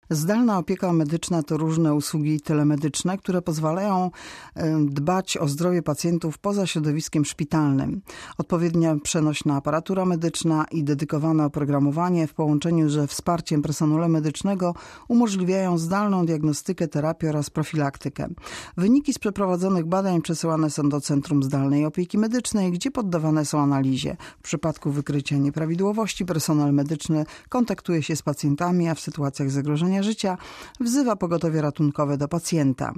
Zdalna opieka medyczna to różne usługi telemedyczne, które pozwalają dbać o zdrowie pacjentów poza środowiskiem szpitalnym. Odpowiednia przenośna aparatura medyczna i dedykowane oprogramowanie w połączeniu ze wsparciem personelu medycznego umożliwiają zdalną diagnostykę, terapię oraz profilaktykę. Wyniki z przeprowadzonych badań przesyłane są do Centrum Zdalnej Opieki Medycznej, gdzie poddawane są analizie. W przypadku wykrycia nieprawidłowości personel medyczny kontaktuje się z pacjentami, a w sytuacjach zagrożenia życia wzywa pogotowie ratunkowe do pacjenta.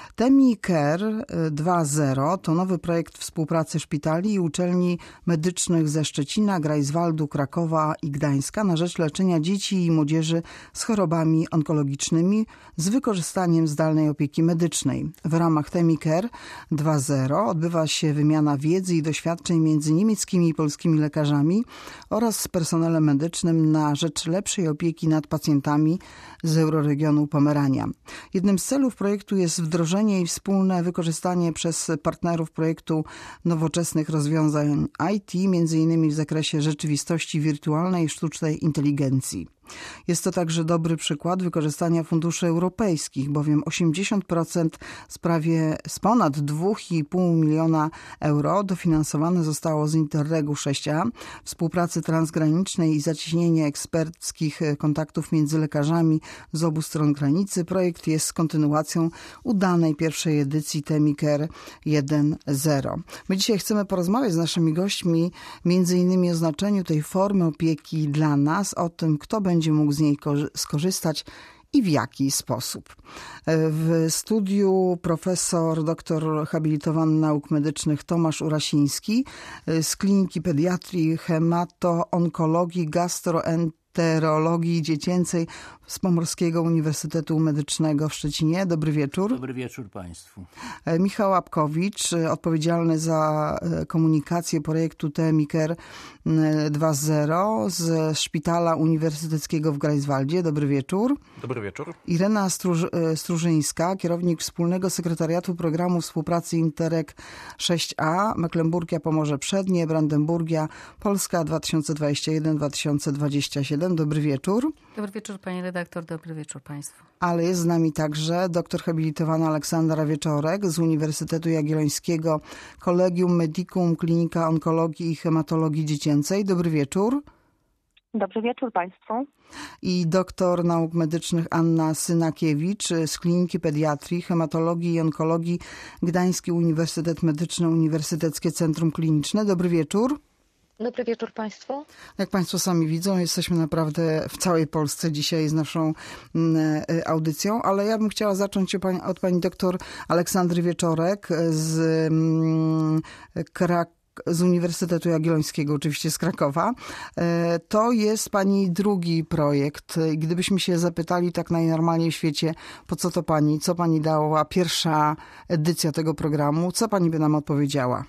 TemiCare 2.0 to nowy projekt współpracy szpitali i uczelni medycznych ze Szczecina, Greifswaldu, Krakowa i Gdańska na rzecz leczenia dzieci i młodzieży z chorobami onkologicznymi z wykorzystaniem zdalnej opieki medycznej. W ramach TemiCare 2.0 odbywa się wymiana wiedzy i doświadczeń między niemieckimi i polskimi lekarzami oraz z personelem medycznym na rzecz lepszej opieki nad pacjentami z euroregionu Pomerania. Jednym z celów projektu jest wdrożenie i wspólne wykorzystanie przez partnerów projektu nowoczesnych rozwiązań IT, m.in. w zakresie rzeczywistości wirtualnej i sztucznej inteligencji. Jest to także dobry przykład wykorzystania funduszy europejskich, bowiem 80% z ponad 2,5 miliona euro dofinansowane zostało z Interregu 6a, współpracy transgranicznej i zacieśnienie eksperckich kontaktów między lekarzami z obu stron granicy. Projekt jest kontynuacją udanej pierwszej edycji TemiCare 1.0. My dzisiaj chcemy porozmawiać z naszymi gośćmi między innymi o znaczeniu tej formy opieki dla nas, o tym, kto będzie mógł z niej skorzystać i w jaki sposób. W studiu profesor, doktor habilitowany nauk medycznych Tomasz Urasiński z Kliniki Pediatrii, Hemato-Onkologii, Gastroenterologii Dziecięcej z Pomorskiego Uniwersytetu Medycznego w Szczecinie. Dobry wieczór. Dobry wieczór Państwu. Michał Łapkowicz, odpowiedzialny za komunikację projektu TemiCare 2.0 z Szpitala Uniwersyteckiego w Greifswaldzie. Dobry wieczór. Dobry wieczór. Irena Strużyńska, kierownik Wspólnego Sekretariatu Programu Współpracy Interreg 6a, Mecklenburgia, Pomorze Przednie, Brandenburgia, Polska 2021-2027. Dobry wieczór. Dobry wieczór pani redaktor, dobry wieczór państwu. Ale jest z nami także doktor habilitowany Aleksandra Wieczorek z Uniwersytetu Jagiellońskiego, Collegium Medicum, Klinika Onkologii i Hematologii Dziecięcej. Dobry wieczór. Dobry wieczór Państwu. I doktor nauk medycznych Anna Synakiewicz z Kliniki Pediatrii, Hematologii i Onkologii Gdański Uniwersytet Medyczny, Uniwersyteckie Centrum Kliniczne. Dobry wieczór. Dobry wieczór Państwu. Jak Państwo sami widzą, jesteśmy naprawdę w całej Polsce dzisiaj z naszą audycją, ale ja bym chciała zacząć od pani doktor Aleksandry Wieczorek z Uniwersytetu Jagiellońskiego, oczywiście z Krakowa. To jest pani drugi projekt. Gdybyśmy się zapytali tak najnormalniej w świecie, po co to pani, co pani dała pierwsza edycja tego programu, co pani by nam odpowiedziała?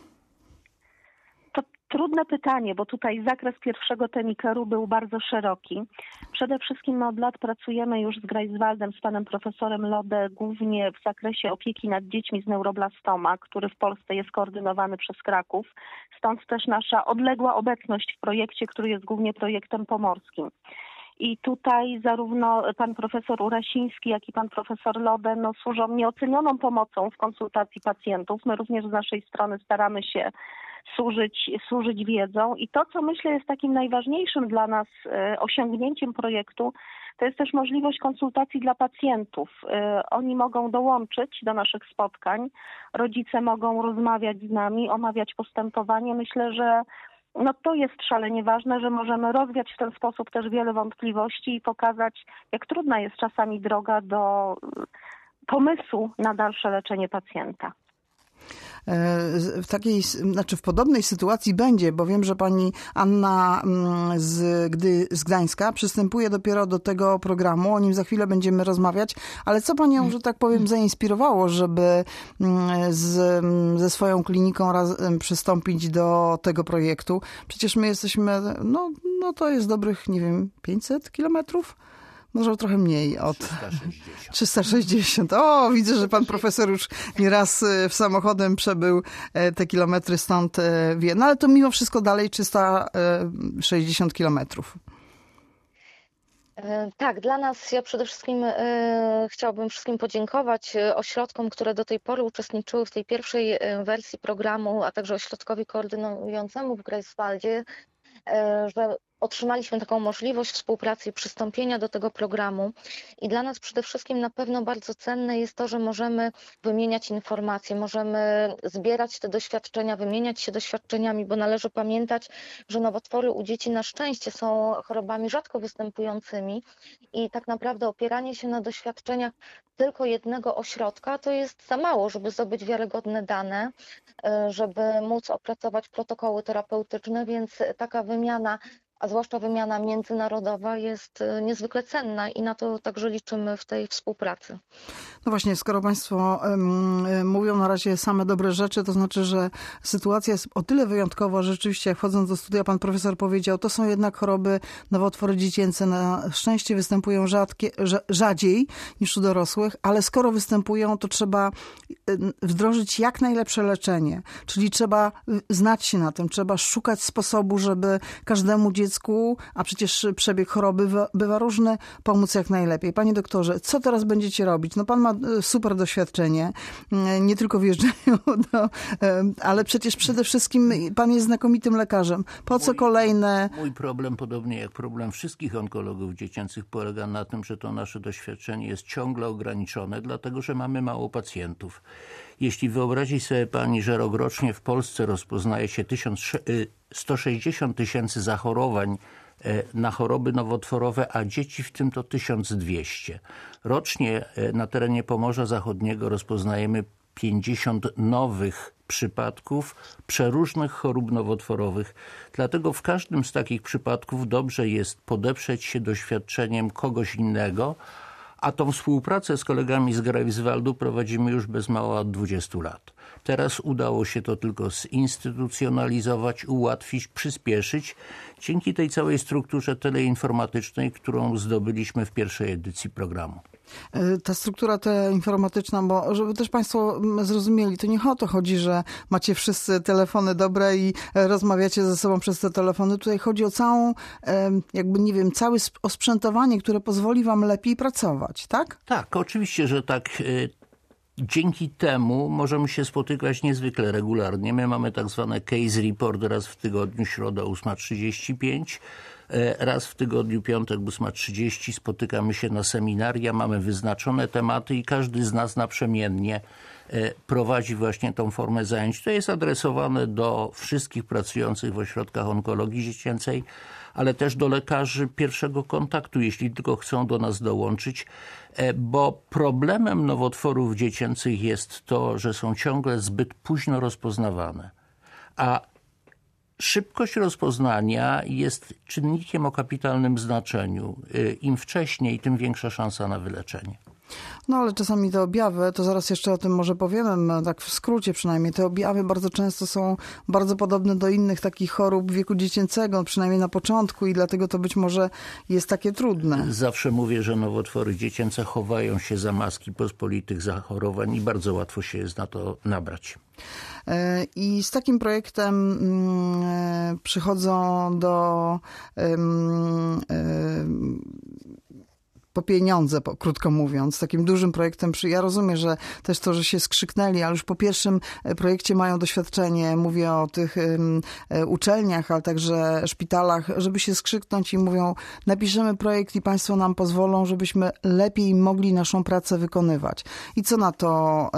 Trudne pytanie, bo tutaj zakres pierwszego TemiCare'u był bardzo szeroki. Przede wszystkim my od lat pracujemy już z Greifswaldem, z panem profesorem Lode, głównie w zakresie opieki nad dziećmi z neuroblastoma, który w Polsce jest koordynowany przez Kraków. Stąd też nasza odległa obecność w projekcie, który jest głównie projektem pomorskim. I tutaj zarówno pan profesor Urasiński, jak i pan profesor Lode służą nieocenioną pomocą w konsultacji pacjentów. My również z naszej strony staramy się służyć wiedzą. I to, co myślę jest takim najważniejszym dla nas osiągnięciem projektu, to jest też możliwość konsultacji dla pacjentów. Oni mogą dołączyć do naszych spotkań, rodzice mogą rozmawiać z nami, omawiać postępowanie. Myślę, że to jest szalenie ważne, że możemy rozwiać w ten sposób też wiele wątpliwości i pokazać, jak trudna jest czasami droga do pomysłu na dalsze leczenie pacjenta. W podobnej sytuacji będzie, bo wiem, że pani Anna z Gdańska przystępuje dopiero do tego programu, o nim za chwilę będziemy rozmawiać, ale co panią, że tak powiem, zainspirowało, żeby ze swoją kliniką razem przystąpić do tego projektu? Przecież my jesteśmy, to jest dobrych, 500 kilometrów? Może trochę mniej od 360. O, widzę, że pan profesor już nieraz samochodem przebył te kilometry, stąd wie. No ale to mimo wszystko dalej 360 kilometrów. Tak, dla nas ja przede wszystkim chciałabym wszystkim podziękować ośrodkom, które do tej pory uczestniczyły w tej pierwszej wersji programu, a także ośrodkowi koordynującemu w Greifswaldzie, że otrzymaliśmy taką możliwość współpracy i przystąpienia do tego programu. I dla nas przede wszystkim na pewno bardzo cenne jest to, że możemy wymieniać informacje, możemy zbierać te doświadczenia, wymieniać się doświadczeniami, bo należy pamiętać, że nowotwory u dzieci na szczęście są chorobami rzadko występującymi i tak naprawdę opieranie się na doświadczeniach tylko jednego ośrodka to jest za mało, żeby zdobyć wiarygodne dane, żeby móc opracować protokoły terapeutyczne, więc taka wymiana, a zwłaszcza wymiana międzynarodowa jest niezwykle cenna i na to także liczymy w tej współpracy. No właśnie, skoro Państwo mówią na razie same dobre rzeczy, to znaczy, że sytuacja jest o tyle wyjątkowa, że rzeczywiście jak wchodząc do studia pan profesor powiedział, to są jednak choroby, nowotwory dziecięce na szczęście występują rzadziej niż u dorosłych, ale skoro występują, to trzeba wdrożyć jak najlepsze leczenie, czyli trzeba znać się na tym, trzeba szukać sposobu, żeby każdemu dziecku, a przecież przebieg choroby bywa różny, pomóc jak najlepiej. Panie doktorze, co teraz będziecie robić? No pan ma super doświadczenie, nie tylko w jeżdżeniu, ale przecież przede wszystkim pan jest znakomitym lekarzem. Po co kolejne... Mój problem, podobnie jak problem wszystkich onkologów dziecięcych, polega na tym, że to nasze doświadczenie jest ciągle ograniczone, dlatego że mamy mało pacjentów. Jeśli wyobrazi sobie pani, że rokrocznie w Polsce rozpoznaje się 160 tysięcy zachorowań na choroby nowotworowe, a dzieci w tym to 1200. Rocznie na terenie Pomorza Zachodniego rozpoznajemy 50 nowych przypadków przeróżnych chorób nowotworowych. Dlatego w każdym z takich przypadków dobrze jest podeprzeć się doświadczeniem kogoś innego, a tą współpracę z kolegami z Greifswaldu prowadzimy już bez mała od 20 lat. Teraz udało się to tylko zinstytucjonalizować, ułatwić, przyspieszyć dzięki tej całej strukturze teleinformatycznej, którą zdobyliśmy w pierwszej edycji programu. Ta struktura informatyczna, bo żeby też Państwo zrozumieli, to nie o to chodzi, że macie wszyscy telefony dobre i rozmawiacie ze sobą przez te telefony. Tutaj chodzi o całą, jakby nie wiem, całe osprzętowanie, które pozwoli wam lepiej pracować, tak? Tak, oczywiście, że tak. Dzięki temu możemy się spotykać niezwykle regularnie. My mamy tak zwane case report raz w tygodniu, środa 8:35. Raz w tygodniu, piątek 8:30 spotykamy się na seminaria, mamy wyznaczone tematy i każdy z nas naprzemiennie prowadzi właśnie tą formę zajęć. To jest adresowane do wszystkich pracujących w ośrodkach onkologii dziecięcej, ale też do lekarzy pierwszego kontaktu, jeśli tylko chcą do nas dołączyć, bo problemem nowotworów dziecięcych jest to, że są ciągle zbyt późno rozpoznawane, a szybkość rozpoznania jest czynnikiem o kapitalnym znaczeniu. Im wcześniej, tym większa szansa na wyleczenie. No ale czasami te objawy, to zaraz jeszcze o tym może powiemy, tak w skrócie przynajmniej, te objawy bardzo często są bardzo podobne do innych takich chorób wieku dziecięcego, przynajmniej na początku i dlatego to być może jest takie trudne. Zawsze mówię, że nowotwory dziecięce chowają się za maski pospolitych zachorowań i bardzo łatwo się jest na to nabrać. I z takim projektem przychodzą po pieniądze, krótko mówiąc, takim dużym projektem. Ja rozumiem, że też to, że się skrzyknęli, ale już po pierwszym projekcie mają doświadczenie. Mówię o tych uczelniach, ale także szpitalach, żeby się skrzyknąć i mówią, napiszemy projekt i państwo nam pozwolą, żebyśmy lepiej mogli naszą pracę wykonywać. I co na to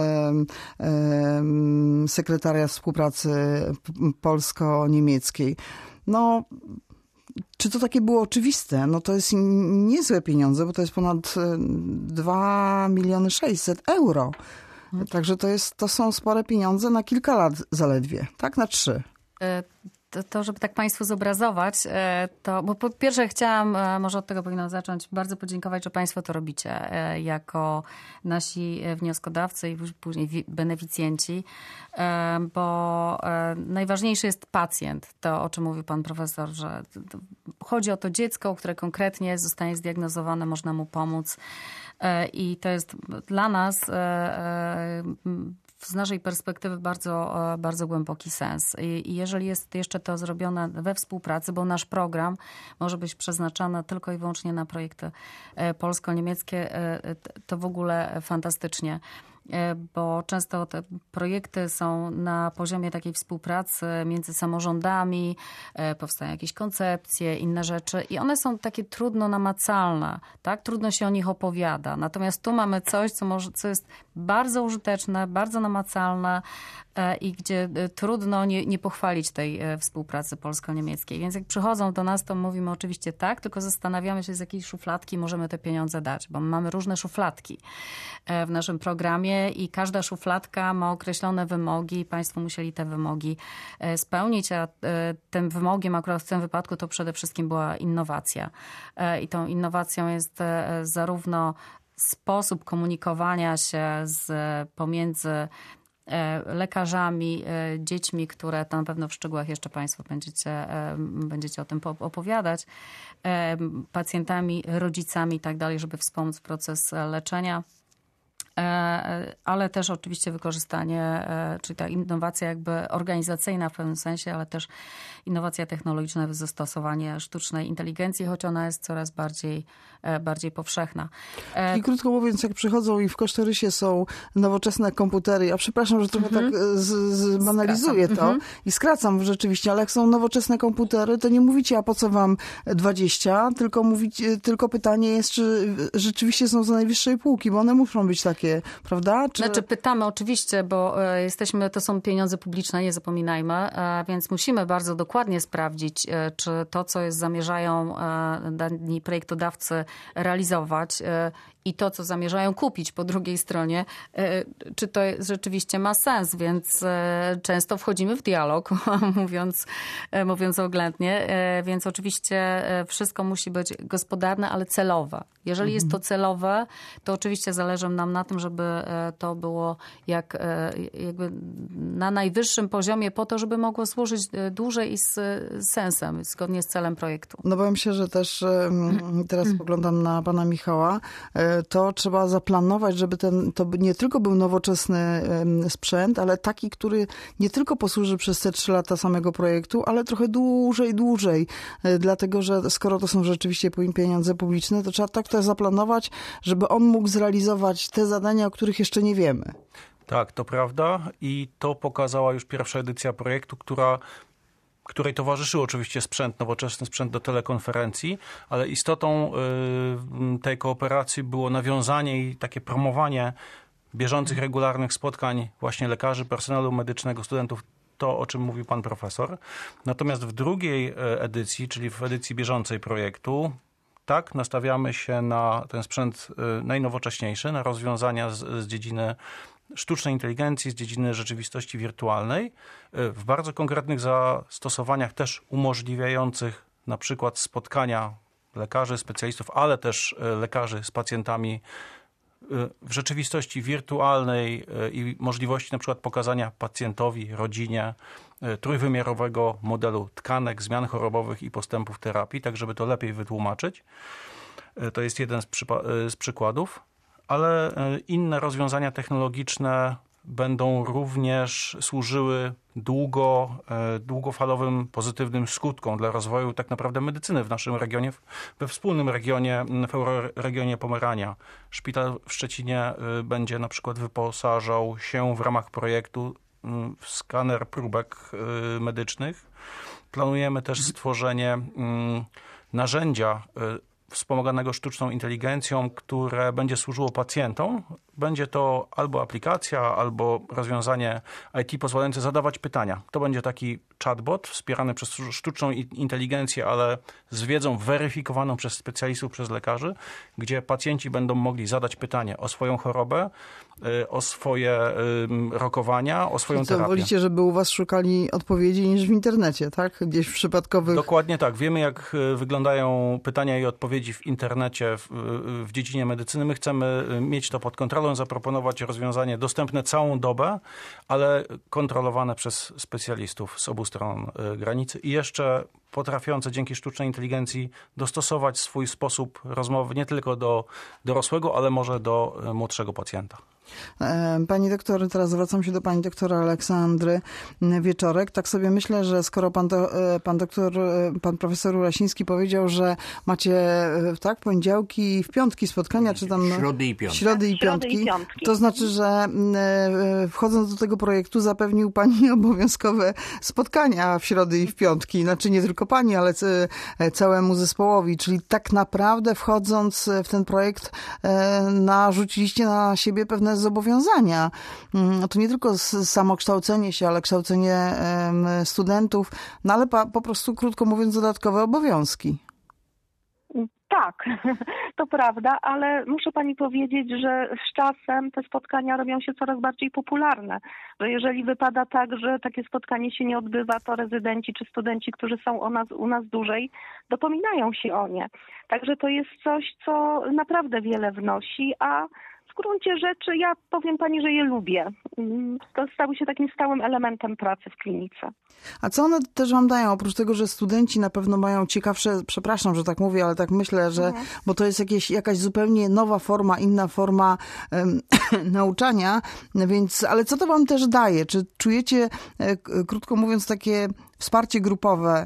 sekretariat współpracy polsko-niemieckiej? No, czy to takie było oczywiste? No to jest niezłe pieniądze, bo to jest ponad 2 600 000 euro. Także to są spore pieniądze na kilka lat zaledwie, tak? Na 3. To, żeby tak Państwu zobrazować, to, bo po pierwsze chciałam, może od tego powinnam zacząć, bardzo podziękować, że Państwo to robicie jako nasi wnioskodawcy i później beneficjenci, bo najważniejszy jest pacjent, to o czym mówił pan profesor, że chodzi o to dziecko, które konkretnie zostanie zdiagnozowane, można mu pomóc i to jest dla nas z naszej perspektywy bardzo, bardzo głęboki sens. I jeżeli jest jeszcze to zrobione we współpracy, bo nasz program może być przeznaczony tylko i wyłącznie na projekty polsko-niemieckie, to w ogóle fantastycznie. Bo często te projekty są na poziomie takiej współpracy między samorządami, powstają jakieś koncepcje, inne rzeczy i one są takie trudno namacalne, tak? Trudno się o nich opowiada. Natomiast tu mamy coś, co jest bardzo użyteczne, bardzo namacalne i gdzie trudno nie pochwalić tej współpracy polsko-niemieckiej. Więc jak przychodzą do nas, to mówimy oczywiście tak, tylko zastanawiamy się, z jakiej szufladki możemy te pieniądze dać, bo mamy różne szufladki w naszym programie i każda szufladka ma określone wymogi. Państwo musieli te wymogi spełnić, a tym wymogiem akurat w tym wypadku to przede wszystkim była innowacja. I tą innowacją jest zarówno sposób komunikowania się pomiędzy lekarzami, dziećmi, które to na pewno w szczegółach jeszcze Państwo będziecie o tym opowiadać, pacjentami, rodzicami i tak dalej, żeby wspomóc proces leczenia. Ale też oczywiście wykorzystanie, czyli ta innowacja jakby organizacyjna w pewnym sensie, ale też innowacja technologiczna, zastosowanie sztucznej inteligencji, choć ona jest coraz bardziej powszechna. I krótko mówiąc, jak przychodzą i w kosztorysie są nowoczesne komputery, ja przepraszam, że trochę tak zbanalizuję to i skracam rzeczywiście, ale jak są nowoczesne komputery, to nie mówicie, a po co wam 20, tylko pytanie jest, czy rzeczywiście są z najwyższej półki, bo one muszą być takie, prawda? Znaczy pytamy oczywiście, bo to są pieniądze publiczne, nie zapominajmy, więc musimy bardzo dokładnie sprawdzić, czy to, co zamierzają dani projektodawcy realizować i to, co zamierzają kupić po drugiej stronie, czy to rzeczywiście ma sens, więc często wchodzimy w dialog, mówiąc oględnie, więc oczywiście wszystko musi być gospodarne, ale celowe. Jeżeli jest to celowe, to oczywiście zależy nam na tym, żeby to było jakby na najwyższym poziomie po to, żeby mogło służyć dłużej i z sensem, zgodnie z celem projektu. No bo myślę, że też teraz spoglądam na pana Michała, to trzeba zaplanować, żeby to nie tylko był nowoczesny sprzęt, ale taki, który nie tylko posłuży przez te 3 lata samego projektu, ale trochę dłużej. Dlatego, że skoro to są rzeczywiście pieniądze publiczne, to trzeba tak to zaplanować, żeby on mógł zrealizować te zadania, o których jeszcze nie wiemy. Tak, to prawda i to pokazała już pierwsza edycja projektu, której towarzyszył oczywiście nowoczesny sprzęt do telekonferencji, ale istotą tej kooperacji było nawiązanie i takie promowanie bieżących, regularnych spotkań właśnie lekarzy, personelu medycznego, studentów, to o czym mówił pan profesor. Natomiast w drugiej edycji, czyli w edycji bieżącej projektu, tak, nastawiamy się na ten sprzęt najnowocześniejszy, na rozwiązania z dziedziny sztucznej inteligencji, z dziedziny rzeczywistości wirtualnej, w bardzo konkretnych zastosowaniach też umożliwiających na przykład spotkania lekarzy, specjalistów, ale też lekarzy z pacjentami w rzeczywistości wirtualnej i możliwości na przykład pokazania pacjentowi, rodzinie trójwymiarowego modelu tkanek, zmian chorobowych i postępów terapii, tak żeby to lepiej wytłumaczyć. To jest jeden z przykładów. Ale inne rozwiązania technologiczne będą również służyły długofalowym, pozytywnym skutkom dla rozwoju tak naprawdę medycyny w naszym regionie, we wspólnym regionie, w euroregionie Pomerania. Szpital w Szczecinie będzie na przykład wyposażał się w ramach projektu w skaner próbek medycznych. Planujemy też stworzenie narzędzia wspomaganego sztuczną inteligencją, które będzie służyło pacjentom. Będzie to albo aplikacja, albo rozwiązanie IT pozwalające zadawać pytania. To będzie taki chatbot wspierany przez sztuczną inteligencję, ale z wiedzą weryfikowaną przez specjalistów, przez lekarzy, gdzie pacjenci będą mogli zadać pytanie o swoją chorobę, o swoje rokowania, o swoją terapię. Wolicie, żeby u was szukali odpowiedzi niż w internecie, tak? Gdzieś w przypadkowych... Dokładnie tak. Wiemy, jak wyglądają pytania i odpowiedzi w internecie w dziedzinie medycyny. My chcemy mieć to pod kontrolą, zaproponować rozwiązanie dostępne całą dobę, ale kontrolowane przez specjalistów z obu stron granicy. I jeszcze potrafiące dzięki sztucznej inteligencji dostosować swój sposób rozmowy nie tylko do dorosłego, ale może do młodszego pacjenta. Pani doktor, teraz zwracam się do pani doktora Aleksandry Wieczorek. Tak sobie myślę, że skoro pan profesor Urasiński powiedział, że macie tak poniedziałki i w piątki spotkania, czy tam środy i piątki, to znaczy, że wchodząc do tego projektu zapewnił pani obowiązkowe spotkania w środy i w piątki. Znaczy nie tylko pani, ale całemu zespołowi. Czyli tak naprawdę wchodząc w ten projekt narzuciliście na siebie pewne zobowiązania. To nie tylko samokształcenie się, ale kształcenie studentów, no ale po prostu, krótko mówiąc, dodatkowe obowiązki. Tak, to prawda, ale muszę pani powiedzieć, że z czasem te spotkania robią się coraz bardziej popularne. Że jeżeli wypada tak, że takie spotkanie się nie odbywa, to rezydenci czy studenci, którzy są u nas dłużej, dopominają się o nie. Także to jest coś, co naprawdę wiele wnosi, a w gruncie rzeczy ja powiem pani, że je lubię. To stały się takim stałym elementem pracy w klinice. A co one też wam dają? Oprócz tego, że studenci na pewno mają ciekawsze, przepraszam, że tak mówię, ale tak myślę, że bo to jest jakaś zupełnie nowa forma, inna forma nauczania, więc, ale co to wam też daje? Czy czujecie, krótko mówiąc, takie wsparcie grupowe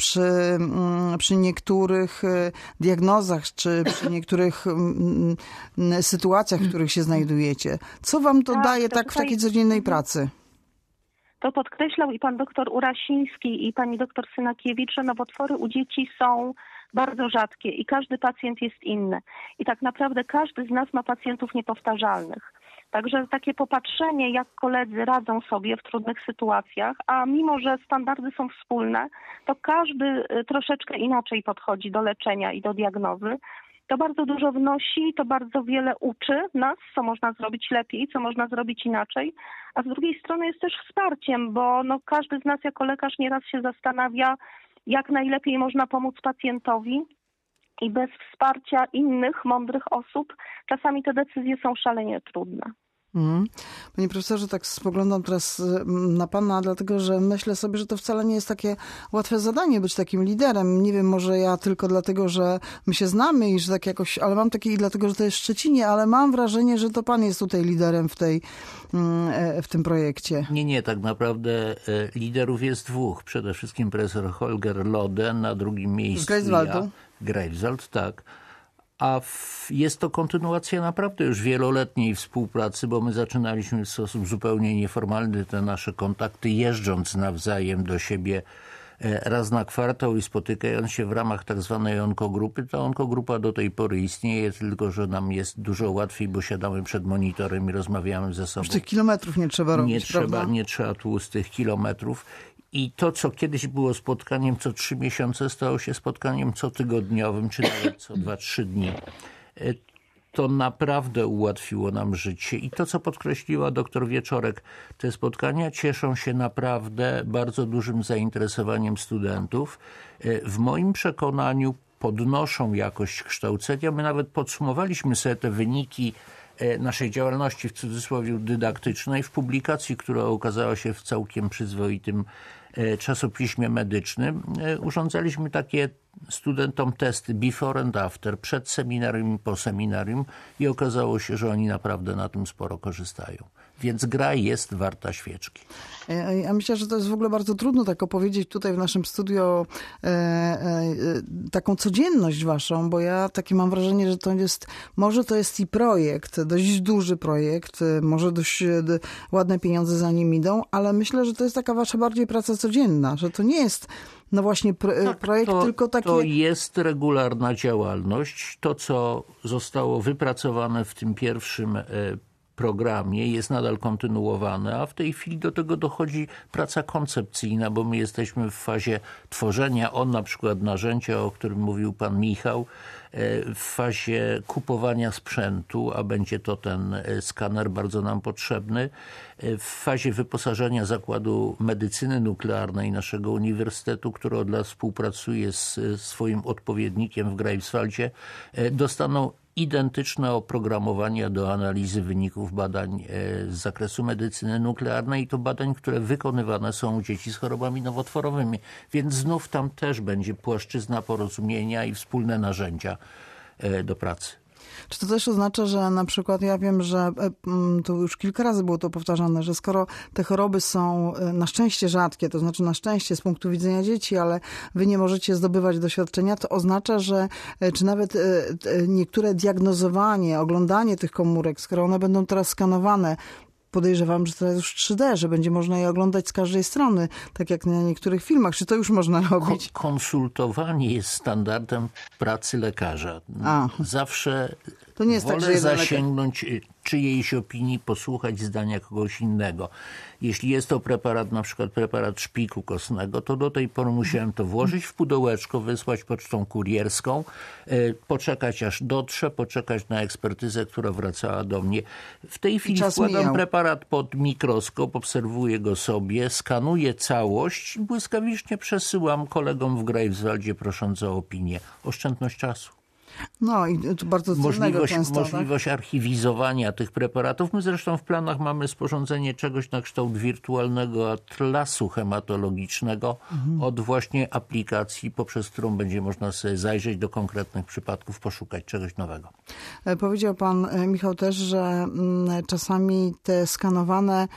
przy niektórych diagnozach, czy przy niektórych sytuacjach, w których się znajdujecie? Co wam to daje tak w takiej codziennej pracy? To podkreślał i pan doktor Urasiński, i pani doktor Synakiewicz, że nowotwory u dzieci są bardzo rzadkie i każdy pacjent jest inny. I tak naprawdę każdy z nas ma pacjentów niepowtarzalnych. Także takie popatrzenie, jak koledzy radzą sobie w trudnych sytuacjach, a mimo, że standardy są wspólne, to każdy troszeczkę inaczej podchodzi do leczenia i do diagnozy. To bardzo dużo wnosi, to bardzo wiele uczy nas, co można zrobić lepiej, co można zrobić inaczej, a z drugiej strony jest też wsparciem, bo każdy z nas jako lekarz nieraz się zastanawia, jak najlepiej można pomóc pacjentowi i bez wsparcia innych mądrych osób czasami te decyzje są szalenie trudne. Panie profesorze, tak spoglądam teraz na pana, dlatego że myślę sobie, że to wcale nie jest takie łatwe zadanie być takim liderem. Nie wiem, może ja tylko dlatego, że my się znamy i że tak jakoś, ale mam takie i dlatego, że to jest w Szczecinie, ale mam wrażenie, że to pan jest tutaj liderem w tym projekcie. Nie, tak naprawdę liderów jest dwóch. Przede wszystkim profesor Holger Lode, na drugim miejscu z Greifswaldu. Greifswald, tak. A jest to kontynuacja naprawdę już wieloletniej współpracy, bo my zaczynaliśmy w sposób zupełnie nieformalny te nasze kontakty, jeżdżąc nawzajem do siebie raz na kwartał i spotykając się w ramach tak zwanej onkogrupy. Ta onkogrupa do tej pory istnieje, tylko że nam jest dużo łatwiej, bo siadamy przed monitorem i rozmawiamy ze sobą. Już tych kilometrów nie trzeba robić, prawda? Nie trzeba tłustych kilometrów. I to, co kiedyś było spotkaniem co 3 miesiące, stało się spotkaniem cotygodniowym, czy nawet co 2-3 dni. To naprawdę ułatwiło nam życie. I to, co podkreśliła doktor Wieczorek, te spotkania cieszą się naprawdę bardzo dużym zainteresowaniem studentów. W moim przekonaniu podnoszą jakość kształcenia. My nawet podsumowaliśmy sobie te wyniki naszej działalności, w cudzysłowie dydaktycznej, w publikacji, która ukazała się w całkiem przyzwoitym czasopiśmie medycznym. Urządzaliśmy takie studentom testy before and after, przed seminarium i po seminarium i okazało się, że oni naprawdę na tym sporo korzystają. Więc gra jest warta świeczki. Ja myślę, że to jest w ogóle bardzo trudno tak opowiedzieć tutaj w naszym studiu taką codzienność waszą, bo ja takie mam wrażenie, że to jest, może to jest i projekt, dość duży projekt, może dość ładne pieniądze za nim idą, ale myślę, że to jest taka wasza bardziej praca codzienna, że to nie jest właśnie projekt, tylko takie... To jest regularna działalność. To, co zostało wypracowane w tym pierwszym programie, jest nadal kontynuowane, a w tej chwili do tego dochodzi praca koncepcyjna, bo my jesteśmy w fazie tworzenia, na przykład narzędzia, o którym mówił pan Michał, w fazie kupowania sprzętu, a będzie to ten skaner bardzo nam potrzebny, w fazie wyposażenia Zakładu Medycyny Nuklearnej naszego uniwersytetu, który od lat współpracuje z swoim odpowiednikiem w Greifswaldzie, dostaną identyczne oprogramowania do analizy wyników badań z zakresu medycyny nuklearnej i to badań, które wykonywane są u dzieci z chorobami nowotworowymi. Więc znów tam też będzie płaszczyzna porozumienia i wspólne narzędzia do pracy. Czy to też oznacza, że na przykład ja wiem, że to już kilka razy było to powtarzane, że skoro te choroby są na szczęście rzadkie, to znaczy na szczęście z punktu widzenia dzieci, ale wy nie możecie zdobywać doświadczenia, to oznacza, że czy nawet niektóre diagnozowanie, oglądanie tych komórek, skoro one będą teraz skanowane, podejrzewam, że teraz już 3D, że będzie można je oglądać z każdej strony, tak jak na niektórych filmach. Czy to już można robić? Konsultowanie jest standardem pracy lekarza. Zawsze to nie jest wolę tak, że zasięgnąć czyjejś opinii, posłuchać zdania kogoś innego. Jeśli jest to preparat, na przykład preparat szpiku kostnego, to do tej pory musiałem to włożyć w pudełeczko, wysłać pocztą kurierską, poczekać aż dotrze, poczekać na ekspertyzę, która wracała do mnie. W tej chwili wkładam preparat pod mikroskop, obserwuję go sobie, skanuję całość, błyskawicznie przesyłam kolegom w Greifswaldzie, prosząc o opinię. Oszczędność czasu. No i to bardzo cennego często. Możliwość archiwizowania tych preparatów. My zresztą w planach mamy sporządzenie czegoś na kształt wirtualnego atlasu hematologicznego od właśnie aplikacji, poprzez którą będzie można sobie zajrzeć do konkretnych przypadków, poszukać czegoś nowego. Powiedział pan, Michał, też, że czasami te skanowane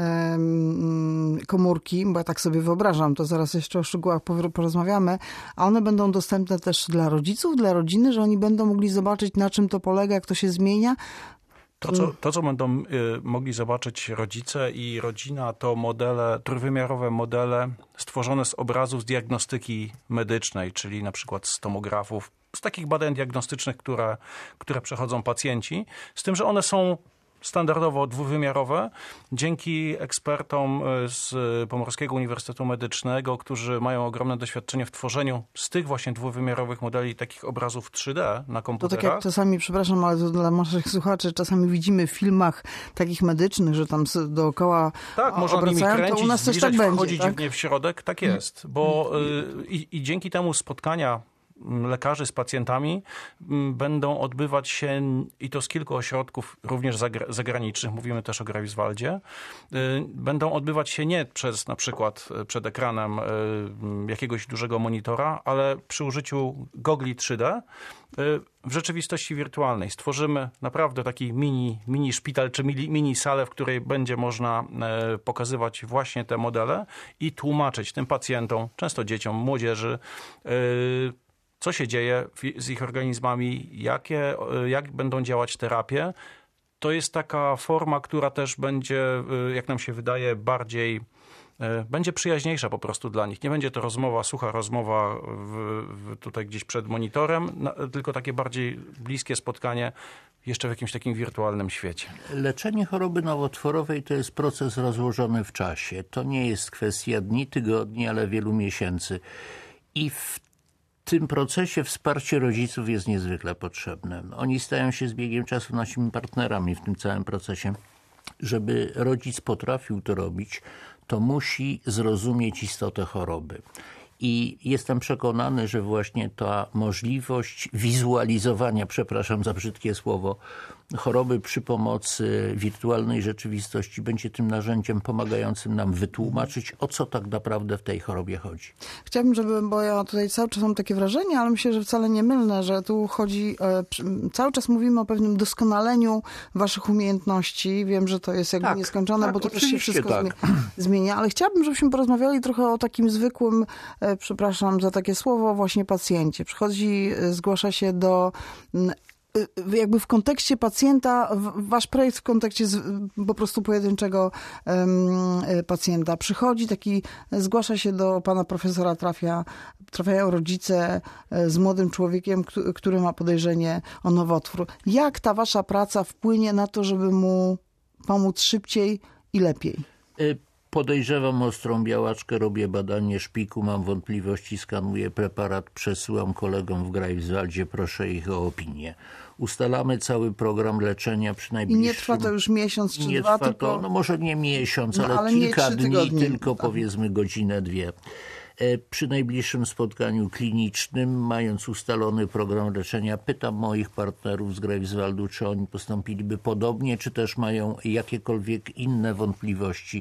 komórki, bo ja tak sobie wyobrażam, to zaraz jeszcze o szczegółach porozmawiamy, a one będą dostępne też dla rodziców, dla rodziny, że oni będą mogli zobaczyć, na czym to polega, jak to się zmienia. To, co będą mogli zobaczyć rodzice i rodzina, to trójwymiarowe modele stworzone z obrazów z diagnostyki medycznej, czyli na przykład z tomografów, z takich badań diagnostycznych, które przechodzą pacjenci, z tym, że one są standardowo dwuwymiarowe. Dzięki ekspertom z Pomorskiego Uniwersytetu Medycznego, którzy mają ogromne doświadczenie w tworzeniu z tych właśnie dwuwymiarowych modeli takich obrazów 3D na komputerach. To tak jak czasami, przepraszam, ale to dla naszych słuchaczy, czasami widzimy w filmach takich medycznych, że tam dookoła można nimi kręcić, to u nas też tak będzie, wchodzić tak? w nie w środek. Tak jest, bo i dzięki temu spotkania lekarzy z pacjentami będą odbywać się, i to z kilku ośrodków, również zagranicznych, mówimy też o Greifswaldzie, będą odbywać się nie na przykład przed ekranem jakiegoś dużego monitora, ale przy użyciu gogli 3D w rzeczywistości wirtualnej. Stworzymy naprawdę taki mini szpital, czy mini salę, w której będzie można pokazywać właśnie te modele i tłumaczyć tym pacjentom, często dzieciom, młodzieży, co się dzieje z ich organizmami, jak będą działać terapie. To jest taka forma, która też będzie, jak nam się wydaje, będzie przyjaźniejsza po prostu dla nich. Nie będzie to sucha rozmowa tutaj gdzieś przed monitorem, tylko takie bardziej bliskie spotkanie jeszcze w jakimś takim wirtualnym świecie. Leczenie choroby nowotworowej to jest proces rozłożony w czasie. To nie jest kwestia dni, tygodni, ale wielu miesięcy. I w tym procesie wsparcie rodziców jest niezwykle potrzebne. Oni stają się z biegiem czasu naszymi partnerami w tym całym procesie. Żeby rodzic potrafił to robić, to musi zrozumieć istotę choroby. I jestem przekonany, że właśnie ta możliwość wizualizowania, przepraszam za brzydkie słowo, choroby przy pomocy wirtualnej rzeczywistości będzie tym narzędziem pomagającym nam wytłumaczyć, o co tak naprawdę w tej chorobie chodzi. Chciałabym, bo ja tutaj cały czas mam takie wrażenie, ale myślę, że wcale nie mylne, że tu chodzi, cały czas mówimy o pewnym doskonaleniu waszych umiejętności. Wiem, że to jest jakby nieskończone, bo to też się wszystko zmienia, ale chciałabym, żebyśmy porozmawiali trochę o takim zwykłym, przepraszam za takie słowo, właśnie pacjencie. Przychodzi, zgłasza się do jakby w kontekście pacjenta, wasz projekt w kontekście po prostu pojedynczego pacjenta. Przychodzi zgłasza się do pana profesora, trafiają rodzice z młodym człowiekiem, który ma podejrzenie o nowotwór. Jak ta wasza praca wpłynie na to, żeby mu pomóc szybciej i lepiej? Podejrzewam ostrą białaczkę, robię badanie szpiku, mam wątpliwości, skanuję preparat, przesyłam kolegom w Greifswaldzie, proszę ich o opinię. Ustalamy cały program leczenia przy najbliższym... I nie trwa to już miesiąc czy dwa, tylko... No może nie miesiąc, ale kilka dni, tylko powiedzmy godzinę, dwie. Przy najbliższym spotkaniu klinicznym, mając ustalony program leczenia, pytam moich partnerów z Greifswaldu, czy oni postąpiliby podobnie, czy też mają jakiekolwiek inne wątpliwości.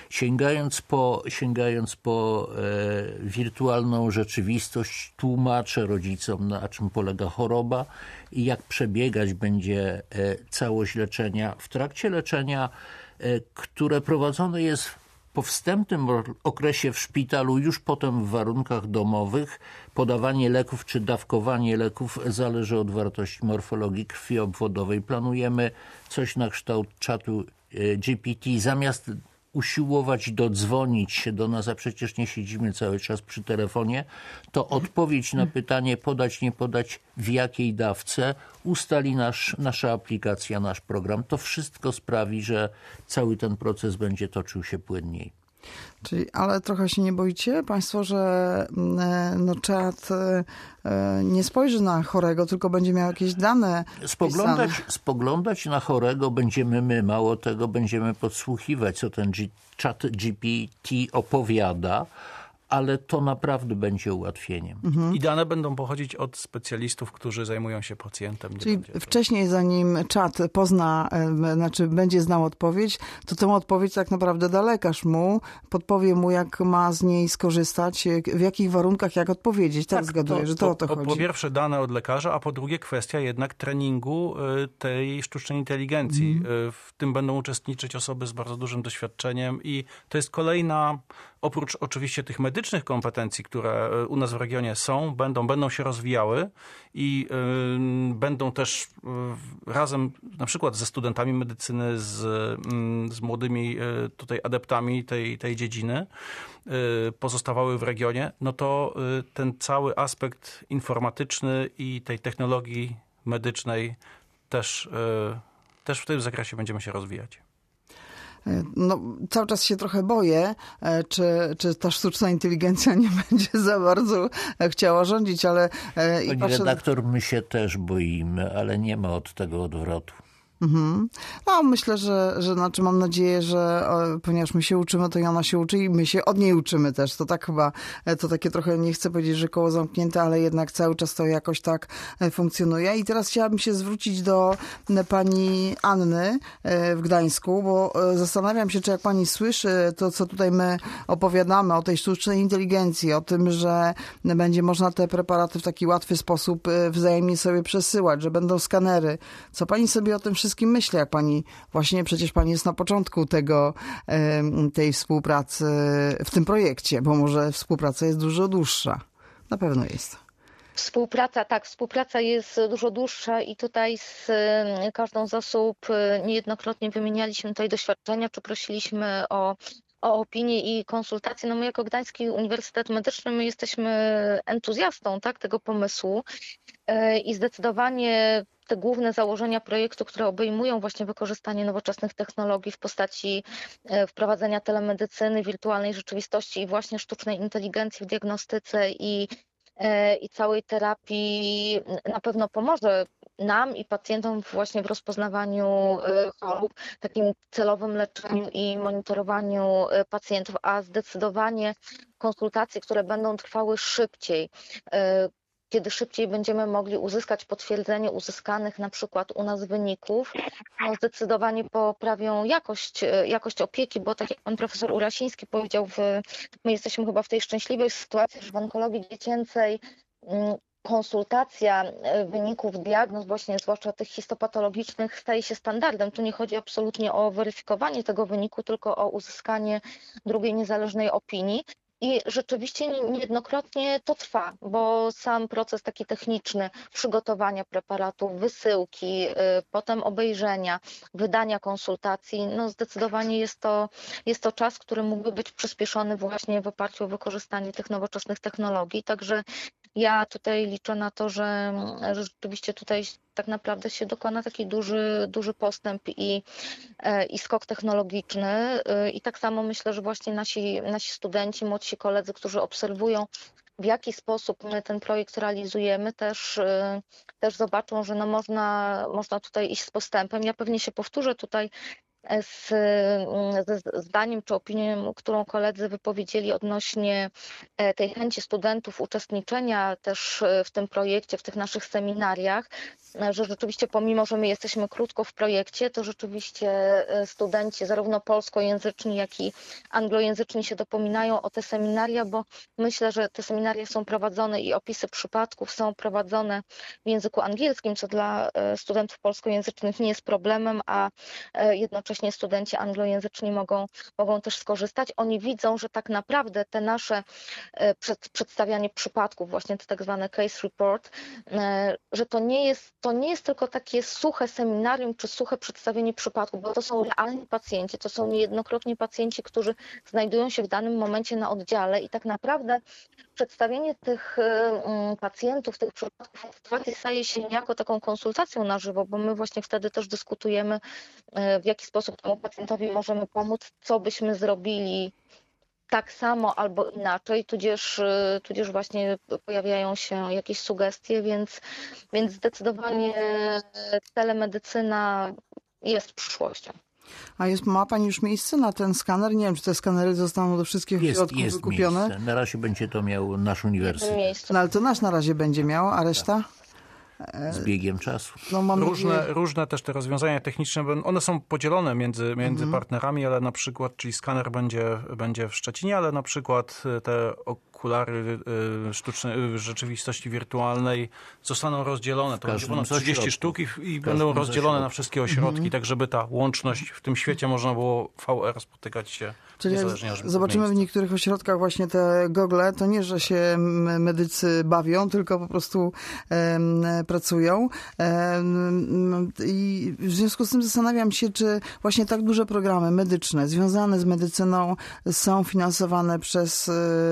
Sięgając po wirtualną rzeczywistość, tłumaczę rodzicom, na czym polega choroba i jak przebiegać będzie całość leczenia. W trakcie leczenia, które prowadzone jest po wstępnym okresie w szpitalu, już potem w warunkach domowych, podawanie leków czy dawkowanie leków zależy od wartości morfologii krwi obwodowej. Planujemy coś na kształt czatu GPT. Zamiast usiłować dodzwonić się do nas, a przecież nie siedzimy cały czas przy telefonie, to odpowiedź na pytanie podać, nie podać, w jakiej dawce, ustali nasza aplikacja, nasz program. To wszystko sprawi, że cały ten proces będzie toczył się płynniej. Ale trochę się nie boicie państwo, że czat nie spojrzy na chorego, tylko będzie miał jakieś dane Spoglądać na chorego będziemy my. Mało tego, będziemy podsłuchiwać, co ten czat GPT opowiada, ale to naprawdę będzie ułatwieniem. I dane będą pochodzić od specjalistów, którzy zajmują się pacjentem. Czyli wcześniej, zanim czat będzie znał odpowiedź, to tę odpowiedź tak naprawdę da lekarz mu, podpowie mu, jak ma z niej skorzystać, w jakich warunkach, jak odpowiedzieć. Tak zgaduję, że to o to chodzi. Po pierwsze dane od lekarza, a po drugie kwestia jednak treningu tej sztucznej inteligencji. W tym będą uczestniczyć osoby z bardzo dużym doświadczeniem i to jest kolejna, oprócz oczywiście tych medycznych kompetencji, które u nas w regionie są, będą się rozwijały i będą też razem na przykład ze studentami medycyny, z młodymi tutaj adeptami tej dziedziny pozostawały w regionie, no to ten cały aspekt informatyczny i tej technologii medycznej też w tym zakresie będziemy się rozwijać. Cały czas się trochę boję, czy ta sztuczna inteligencja nie będzie za bardzo chciała rządzić, ale... Pani redaktor, my się też boimy, ale nie ma od tego odwrotu. Myślę, że mam nadzieję, że ponieważ my się uczymy, to i ona się uczy i my się od niej uczymy też. To tak chyba, to takie trochę, nie chcę powiedzieć, że koło zamknięte, ale jednak cały czas to jakoś tak funkcjonuje. I teraz chciałabym się zwrócić do pani Anny w Gdańsku, bo zastanawiam się, czy jak pani słyszy to, co tutaj my opowiadamy o tej sztucznej inteligencji, o tym, że będzie można te preparaty w taki łatwy sposób wzajemnie sobie przesyłać, że będą skanery. Co pani sobie o tym wszystkim myśli, jak pani, właśnie przecież pani jest na początku tej współpracy w tym projekcie, bo może współpraca jest dużo dłuższa. Na pewno jest. Współpraca jest dużo dłuższa i tutaj z każdą z osób niejednokrotnie wymienialiśmy tutaj doświadczenia, czy prosiliśmy o opinię i konsultacje. My jako Gdański Uniwersytet Medyczny my jesteśmy entuzjastą tego pomysłu i zdecydowanie te główne założenia projektu, które obejmują właśnie wykorzystanie nowoczesnych technologii w postaci wprowadzenia telemedycyny, wirtualnej rzeczywistości i właśnie sztucznej inteligencji w diagnostyce i całej terapii na pewno pomoże nam i pacjentom właśnie w rozpoznawaniu chorób, takim celowym leczeniu i monitorowaniu pacjentów, a zdecydowanie konsultacje, które będą trwały szybciej, kiedy szybciej będziemy mogli uzyskać potwierdzenie uzyskanych na przykład u nas wyników, zdecydowanie poprawią jakość opieki, bo tak jak pan profesor Urasiński powiedział, my jesteśmy chyba w tej szczęśliwej sytuacji, że w onkologii dziecięcej konsultacja wyników diagnoz, właśnie zwłaszcza tych histopatologicznych, staje się standardem. Tu nie chodzi absolutnie o weryfikowanie tego wyniku, tylko o uzyskanie drugiej niezależnej opinii. I rzeczywiście niejednokrotnie to trwa, bo sam proces taki techniczny przygotowania preparatu, wysyłki, potem obejrzenia, wydania konsultacji, zdecydowanie jest to czas, który mógłby być przyspieszony właśnie w oparciu o wykorzystanie tych nowoczesnych technologii. Także ja tutaj liczę na to, że rzeczywiście tutaj tak naprawdę się dokona taki duży postęp i skok technologiczny. I tak samo myślę, że właśnie nasi studenci, młodsi koledzy, którzy obserwują, w jaki sposób my ten projekt realizujemy, też zobaczą, że można tutaj iść z postępem. Ja pewnie się powtórzę tutaj, ze zdaniem czy opinią, którą koledzy wypowiedzieli odnośnie tej chęci studentów uczestniczenia też w tym projekcie, w tych naszych seminariach, że rzeczywiście pomimo, że my jesteśmy krótko w projekcie, to rzeczywiście studenci zarówno polskojęzyczni, jak i anglojęzyczni się dopominają o te seminaria, bo myślę, że te seminaria są prowadzone i opisy przypadków są prowadzone w języku angielskim, co dla studentów polskojęzycznych nie jest problemem, a jednocześnie studenci anglojęzyczni mogą też skorzystać. Oni widzą, że tak naprawdę te nasze przedstawianie przypadków, właśnie to tak zwane case report, że to nie jest tylko takie suche seminarium czy suche przedstawienie przypadków, bo to są realni pacjenci, to są niejednokrotnie pacjenci, którzy znajdują się w danym momencie na oddziale i tak naprawdę przedstawienie tych pacjentów, tych przypadków sytuacji staje się niejako taką konsultacją na żywo, bo my właśnie wtedy też dyskutujemy, w jaki sposób temu pacjentowi możemy pomóc, co byśmy zrobili tak samo albo inaczej, tudzież właśnie pojawiają się jakieś sugestie, więc zdecydowanie telemedycyna jest przyszłością. A ma Pani już miejsce na ten skaner? Nie wiem, czy te skanery zostaną do wszystkich ośrodków wykupione? Miejsce. Na razie będzie to miał nasz uniwersytet. No ale to nasz na razie będzie miał, a reszta? Z biegiem czasu. No, różne też te rozwiązania techniczne, one są podzielone między partnerami, ale na przykład, czyli skaner będzie w Szczecinie, ale na przykład te okulary sztucznej rzeczywistości wirtualnej zostaną rozdzielone. To będzie ponad 30 sztuk i będą rozdzielone na wszystkie ośrodki, tak żeby ta łączność w tym świecie można było VR spotykać się. Czyli zobaczymy w niektórych ośrodkach właśnie te gogle, to nie, że się medycy bawią, tylko po prostu pracują. I w związku z tym zastanawiam się, czy właśnie tak duże programy medyczne związane z medycyną są finansowane przez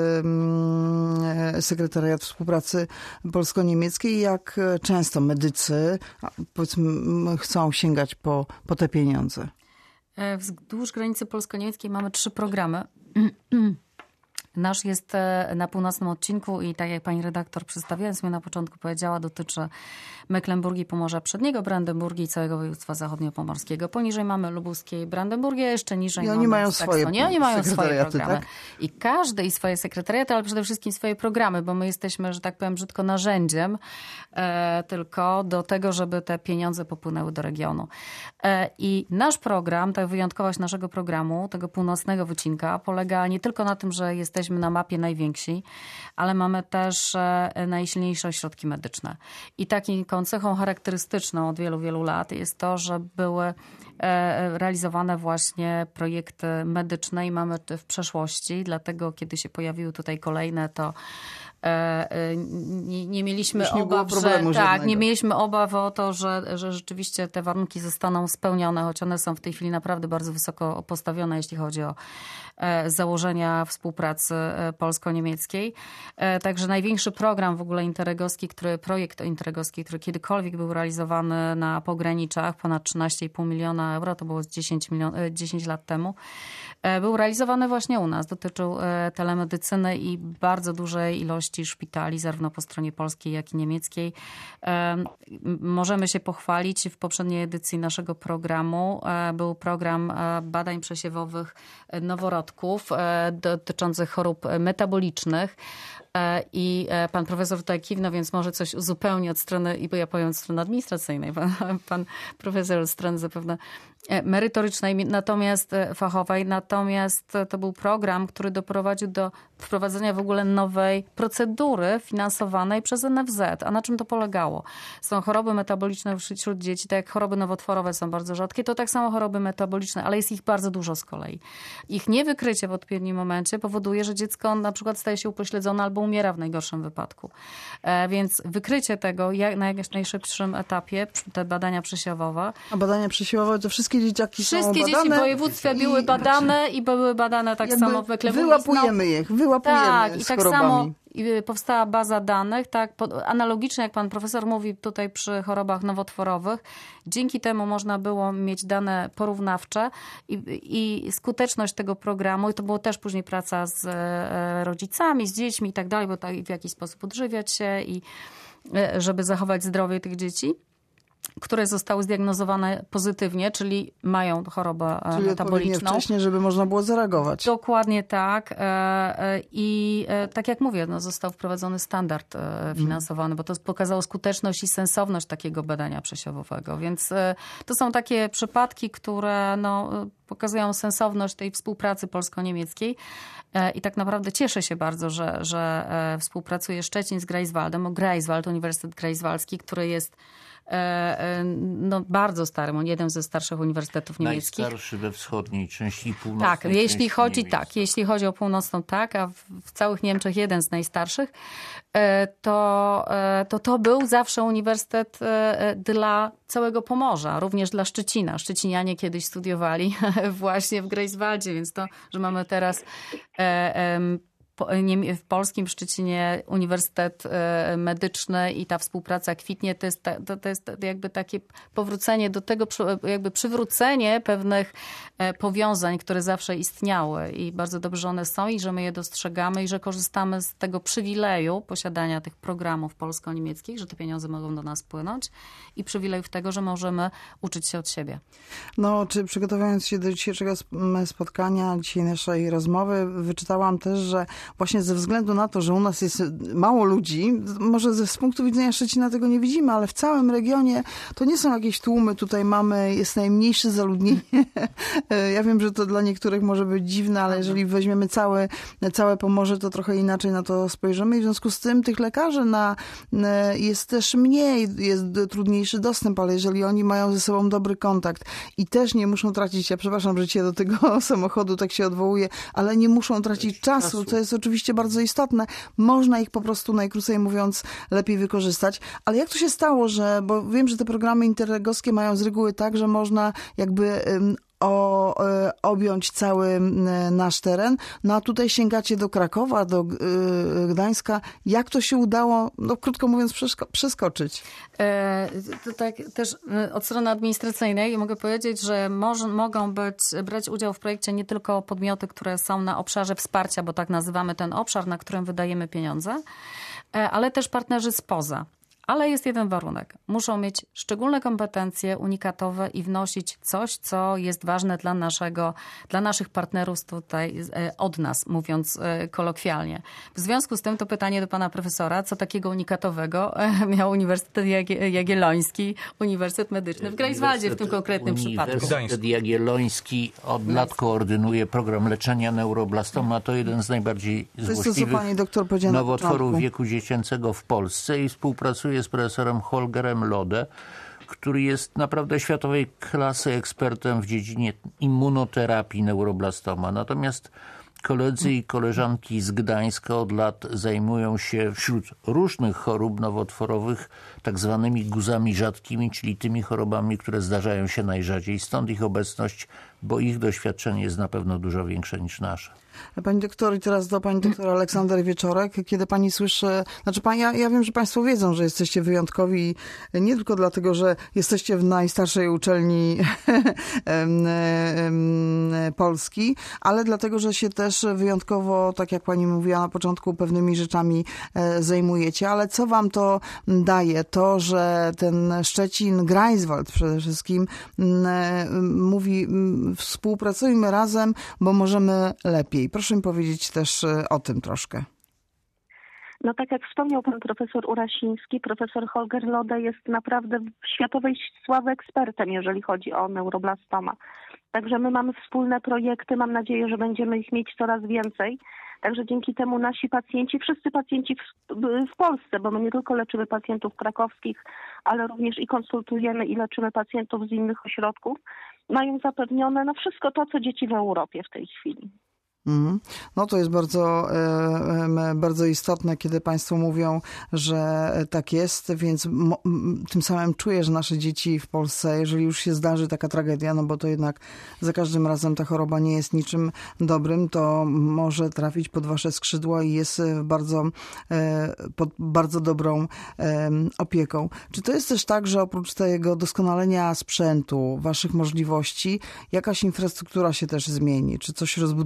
Sekretariat Współpracy Polsko-Niemieckiej. Jak często medycy, powiedzmy, chcą sięgać po te pieniądze? Wzdłuż granicy polsko-niemieckiej mamy 3 programy. Nasz jest na północnym odcinku i tak jak pani redaktor przedstawiając mnie na początku powiedziała, dotyczy Mecklenburgii, Pomorza Przedniego, Brandenburgii i całego województwa zachodniopomorskiego. Poniżej mamy Lubuskie i Brandenburgię, jeszcze niżej mamy mają swoje Oni mają swoje programy. Tak? I każdy i swoje sekretariaty, ale przede wszystkim swoje programy, bo my jesteśmy, że tak powiem brzydko, narzędziem tylko do tego, żeby te pieniądze popłynęły do regionu. I nasz program, ta wyjątkowość naszego programu, tego północnego wycinka, polega nie tylko na tym, że jesteśmy na mapie najwięksi, ale mamy też najsilniejsze ośrodki medyczne. I taką cechą charakterystyczną od wielu, wielu lat jest to, że były realizowane właśnie projekty medyczne i mamy w przeszłości, dlatego kiedy się pojawiły tutaj kolejne, to nie mieliśmy obaw, nie mieliśmy obaw o to, że rzeczywiście te warunki zostaną spełnione, choć one są w tej chwili naprawdę bardzo wysoko postawione, jeśli chodzi o założenia współpracy polsko-niemieckiej. Także największy program w ogóle interregowski, projekt interregowski, który kiedykolwiek był realizowany na pograniczach, ponad 13,5 miliona euro, to było 10 lat temu, był realizowany właśnie u nas. Dotyczył telemedycyny i bardzo dużej ilości szpitali, zarówno po stronie polskiej, jak i niemieckiej. Możemy się pochwalić. W poprzedniej edycji naszego programu był program badań przesiewowych noworodków dotyczących chorób metabolicznych. I pan profesor tutaj kiwnął, więc może coś uzupełni od strony, bo ja powiem od strony administracyjnej, pan profesor od strony zapewne merytorycznej, natomiast fachowej. Natomiast to był program, który doprowadził do wprowadzenia w ogóle nowej procedury finansowanej przez NFZ. A na czym to polegało? Są choroby metaboliczne wśród dzieci, tak jak choroby nowotworowe są bardzo rzadkie, to tak samo choroby metaboliczne, ale jest ich bardzo dużo z kolei. Ich niewykrycie w odpowiednim momencie powoduje, że dziecko na przykład staje się upośledzone albo umiera w najgorszym wypadku. Więc wykrycie tego na jak najszybszym etapie, te badania przesiewowe. A badania przesiewowe to wszystkie dzieciaki są badane? Wszystkie dzieci w województwie były badane i były badane tak samo w Mecklenburgii. Wyłapujemy tak, z i tak chorobami. samo powstała baza danych, tak, analogicznie jak pan profesor mówi tutaj przy chorobach nowotworowych. Dzięki temu można było mieć dane porównawcze i skuteczność tego programu, i to było też później praca z rodzicami, z dziećmi i tak dalej, bo to w jakiś sposób odżywiać się i żeby zachować zdrowie tych dzieci. które zostały zdiagnozowane pozytywnie, czyli mają chorobę czyli metaboliczną. wcześniej, żeby można było zareagować. Dokładnie tak. I tak jak mówię, został wprowadzony standard finansowany, bo to pokazało skuteczność i sensowność takiego badania przesiewowego. Więc to są takie przypadki, które pokazują sensowność tej współpracy polsko-niemieckiej. I tak naprawdę cieszę się bardzo, że współpracuje Szczecin z Greifswaldem. Greifswald, Uniwersytet Greifswaldzki, który jest bardzo starym, jeden ze starszych uniwersytetów niemieckich. Najstarszy we wschodniej części, północnej tak, jeśli chodzi o północną, tak, a w całych Niemczech jeden z najstarszych, to był zawsze uniwersytet dla całego Pomorza, również dla Szczecina. Szczecinianie kiedyś studiowali właśnie w Greifswaldzie, więc to, że mamy teraz w polskim Szczecinie uniwersytet medyczny i ta współpraca kwitnie, to jest jakby takie powrócenie do tego, jakby przywrócenie pewnych powiązań, które zawsze istniały i bardzo dobrze, że one są i że my je dostrzegamy i że korzystamy z tego przywileju posiadania tych programów polsko-niemieckich, że te pieniądze mogą do nas płynąć i przywilejów tego, że możemy uczyć się od siebie. Czy przygotowując się do dzisiejszego spotkania, dzisiaj naszej rozmowy, wyczytałam też, że właśnie ze względu na to, że u nas jest mało ludzi, może z punktu widzenia Szczecina tego nie widzimy, ale w całym regionie to nie są jakieś tłumy. Tutaj jest najmniejsze zaludnienie. Ja wiem, że to dla niektórych może być dziwne, ale jeżeli weźmiemy całe Pomorze, to trochę inaczej na to spojrzymy. I w związku z tym tych lekarzy jest też mniej, jest trudniejszy dostęp, ale jeżeli oni mają ze sobą dobry kontakt i też nie muszą tracić, ja przepraszam, że cię do tego samochodu tak się odwołuję, ale nie muszą tracić czasu, co jest oczywiście bardzo istotne. Można ich po prostu, najkrócej mówiąc, lepiej wykorzystać. Ale jak to się stało, bo wiem, że te programy interregowskie mają z reguły tak, że można jakby objąć cały nasz teren. A tutaj sięgacie do Krakowa, do Gdańska. Jak to się udało, krótko mówiąc, przeskoczyć? To tak też od strony administracyjnej mogę powiedzieć, że mogą brać udział w projekcie nie tylko podmioty, które są na obszarze wsparcia, bo tak nazywamy ten obszar, na którym wydajemy pieniądze, ale też partnerzy spoza. Ale jest jeden warunek. Muszą mieć szczególne kompetencje unikatowe i wnosić coś, co jest ważne dla naszych partnerów tutaj od nas, mówiąc kolokwialnie. W związku z tym to pytanie do pana profesora, co takiego unikatowego miał Uniwersytet Jagielloński, Uniwersytet Medyczny w Greifswaldzie w tym konkretnym przypadku. Uniwersytet Jagielloński od lat koordynuje program leczenia neuroblastoma. To jeden z najbardziej złośliwych nowotworów wieku dziecięcego w Polsce i współpracuje z profesorem Holgerem Lode, który jest naprawdę światowej klasy ekspertem w dziedzinie immunoterapii neuroblastoma. Natomiast koledzy i koleżanki z Gdańska od lat zajmują się wśród różnych chorób nowotworowych tak zwanymi guzami rzadkimi, czyli tymi chorobami, które zdarzają się najrzadziej. Stąd ich obecność, bo ich doświadczenie jest na pewno dużo większe niż nasze. Pani doktor, i teraz do pani doktor Aleksander Wieczorek. Kiedy pani słyszy, ja wiem, że państwo wiedzą, że jesteście wyjątkowi nie tylko dlatego, że jesteście w najstarszej uczelni Polski, ale dlatego, że się też wyjątkowo, tak jak pani mówiła na początku, pewnymi rzeczami zajmujecie. Ale co wam to daje? To, że ten Szczecin, Greifswald przede wszystkim mówi, współpracujmy razem, bo możemy lepiej. Proszę mi powiedzieć też o tym troszkę. Tak jak wspomniał pan profesor Urasiński, profesor Holger Lode jest naprawdę światowej sławy ekspertem, jeżeli chodzi o neuroblastoma. Także my mamy wspólne projekty, mam nadzieję, że będziemy ich mieć coraz więcej. Także dzięki temu nasi pacjenci, wszyscy pacjenci w Polsce, bo my nie tylko leczymy pacjentów krakowskich, ale również i konsultujemy i leczymy pacjentów z innych ośrodków, mają zapewnione wszystko to, co dzieci w Europie w tej chwili. To jest bardzo, bardzo istotne, kiedy państwo mówią, że tak jest, więc tym samym czuję, że nasze dzieci w Polsce, jeżeli już się zdarzy taka tragedia, bo to jednak za każdym razem ta choroba nie jest niczym dobrym, to może trafić pod wasze skrzydła i jest pod bardzo dobrą opieką. Czy to jest też tak, że oprócz tego doskonalenia sprzętu, waszych możliwości, jakaś infrastruktura się też zmieni? Czy coś rozbudowujecie?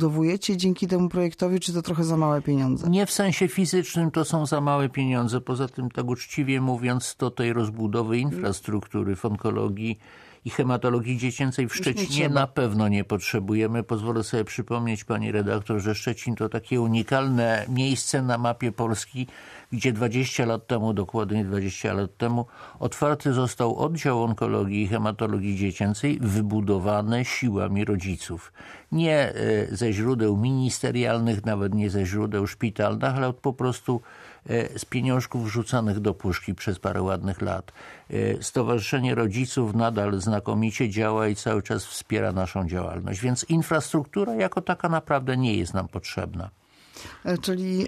życie dzięki temu projektowi, czy to trochę za małe pieniądze? Nie w sensie fizycznym to są za małe pieniądze. Poza tym, tak uczciwie mówiąc, to tej rozbudowy infrastruktury w onkologii i hematologii dziecięcej w Szczecinie na pewno nie potrzebujemy. Pozwolę sobie przypomnieć, pani redaktor, że Szczecin to takie unikalne miejsce na mapie Polski, gdzie 20 lat temu, dokładnie 20 lat temu, otwarty został oddział onkologii i hematologii dziecięcej wybudowany siłami rodziców. Nie ze źródeł ministerialnych, nawet nie ze źródeł szpitalnych, ale po prostu z pieniążków wrzucanych do puszki przez parę ładnych lat. Stowarzyszenie Rodziców nadal znakomicie działa i cały czas wspiera naszą działalność, więc infrastruktura jako taka naprawdę nie jest nam potrzebna. Czyli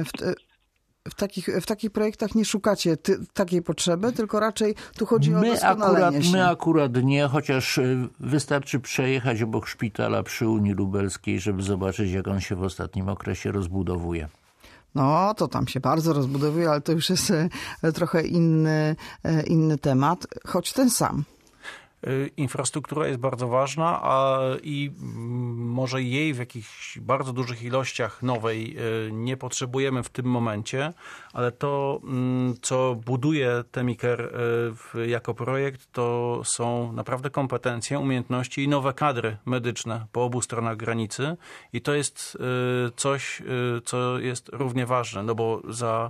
w takich projektach nie szukacie takiej potrzeby, tylko raczej tu chodzi o doskonalenie się. My akurat nie, chociaż wystarczy przejechać obok szpitala przy Unii Lubelskiej, żeby zobaczyć, jak on się w ostatnim okresie rozbudowuje. No, to tam się bardzo rozbudowuje, ale to już jest trochę inny temat, choć ten sam. Infrastruktura jest bardzo ważna i może jej w jakichś bardzo dużych ilościach nowej nie potrzebujemy w tym momencie, ale to, co buduje Temiker jako projekt, to są naprawdę kompetencje, umiejętności i nowe kadry medyczne po obu stronach granicy i to jest coś, co jest równie ważne, no bo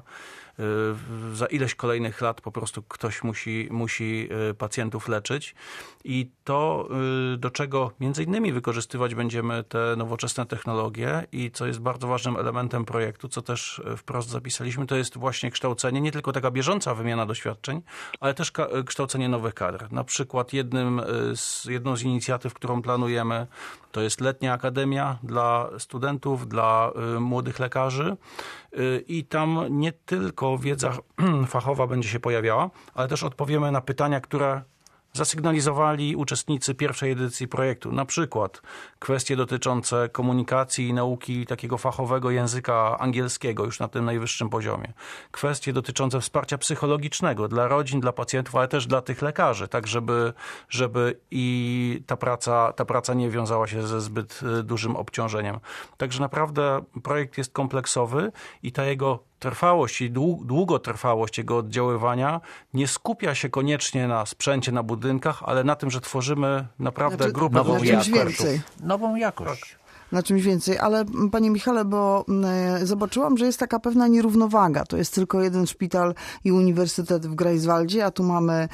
za ileś kolejnych lat po prostu ktoś musi pacjentów leczyć i to, do czego między innymi wykorzystywać będziemy te nowoczesne technologie i co jest bardzo ważnym elementem projektu, co też wprost zapisaliśmy, to jest właśnie kształcenie, nie tylko taka bieżąca wymiana doświadczeń, ale też kształcenie nowych kadr. Na przykład jedną z inicjatyw, którą planujemy, to jest letnia akademia dla studentów, dla młodych lekarzy i tam nie tylko wiedza fachowa będzie się pojawiała, ale też odpowiemy na pytania, które zasygnalizowali uczestnicy pierwszej edycji projektu. Na przykład kwestie dotyczące komunikacji i nauki takiego fachowego języka angielskiego już na tym najwyższym poziomie. Kwestie dotyczące wsparcia psychologicznego dla rodzin, dla pacjentów, ale też dla tych lekarzy, tak żeby i ta praca nie wiązała się ze zbyt dużym obciążeniem. Także naprawdę projekt jest kompleksowy i ta jego trwałość i długotrwałość jego oddziaływania nie skupia się koniecznie na sprzęcie, na budynkach, ale na tym, że tworzymy naprawdę grupę nową jakość. Na czymś więcej, ale panie Michale, bo zobaczyłam, że jest taka pewna nierównowaga. To jest tylko jeden szpital i uniwersytet w Greifswaldzie, a tu mamy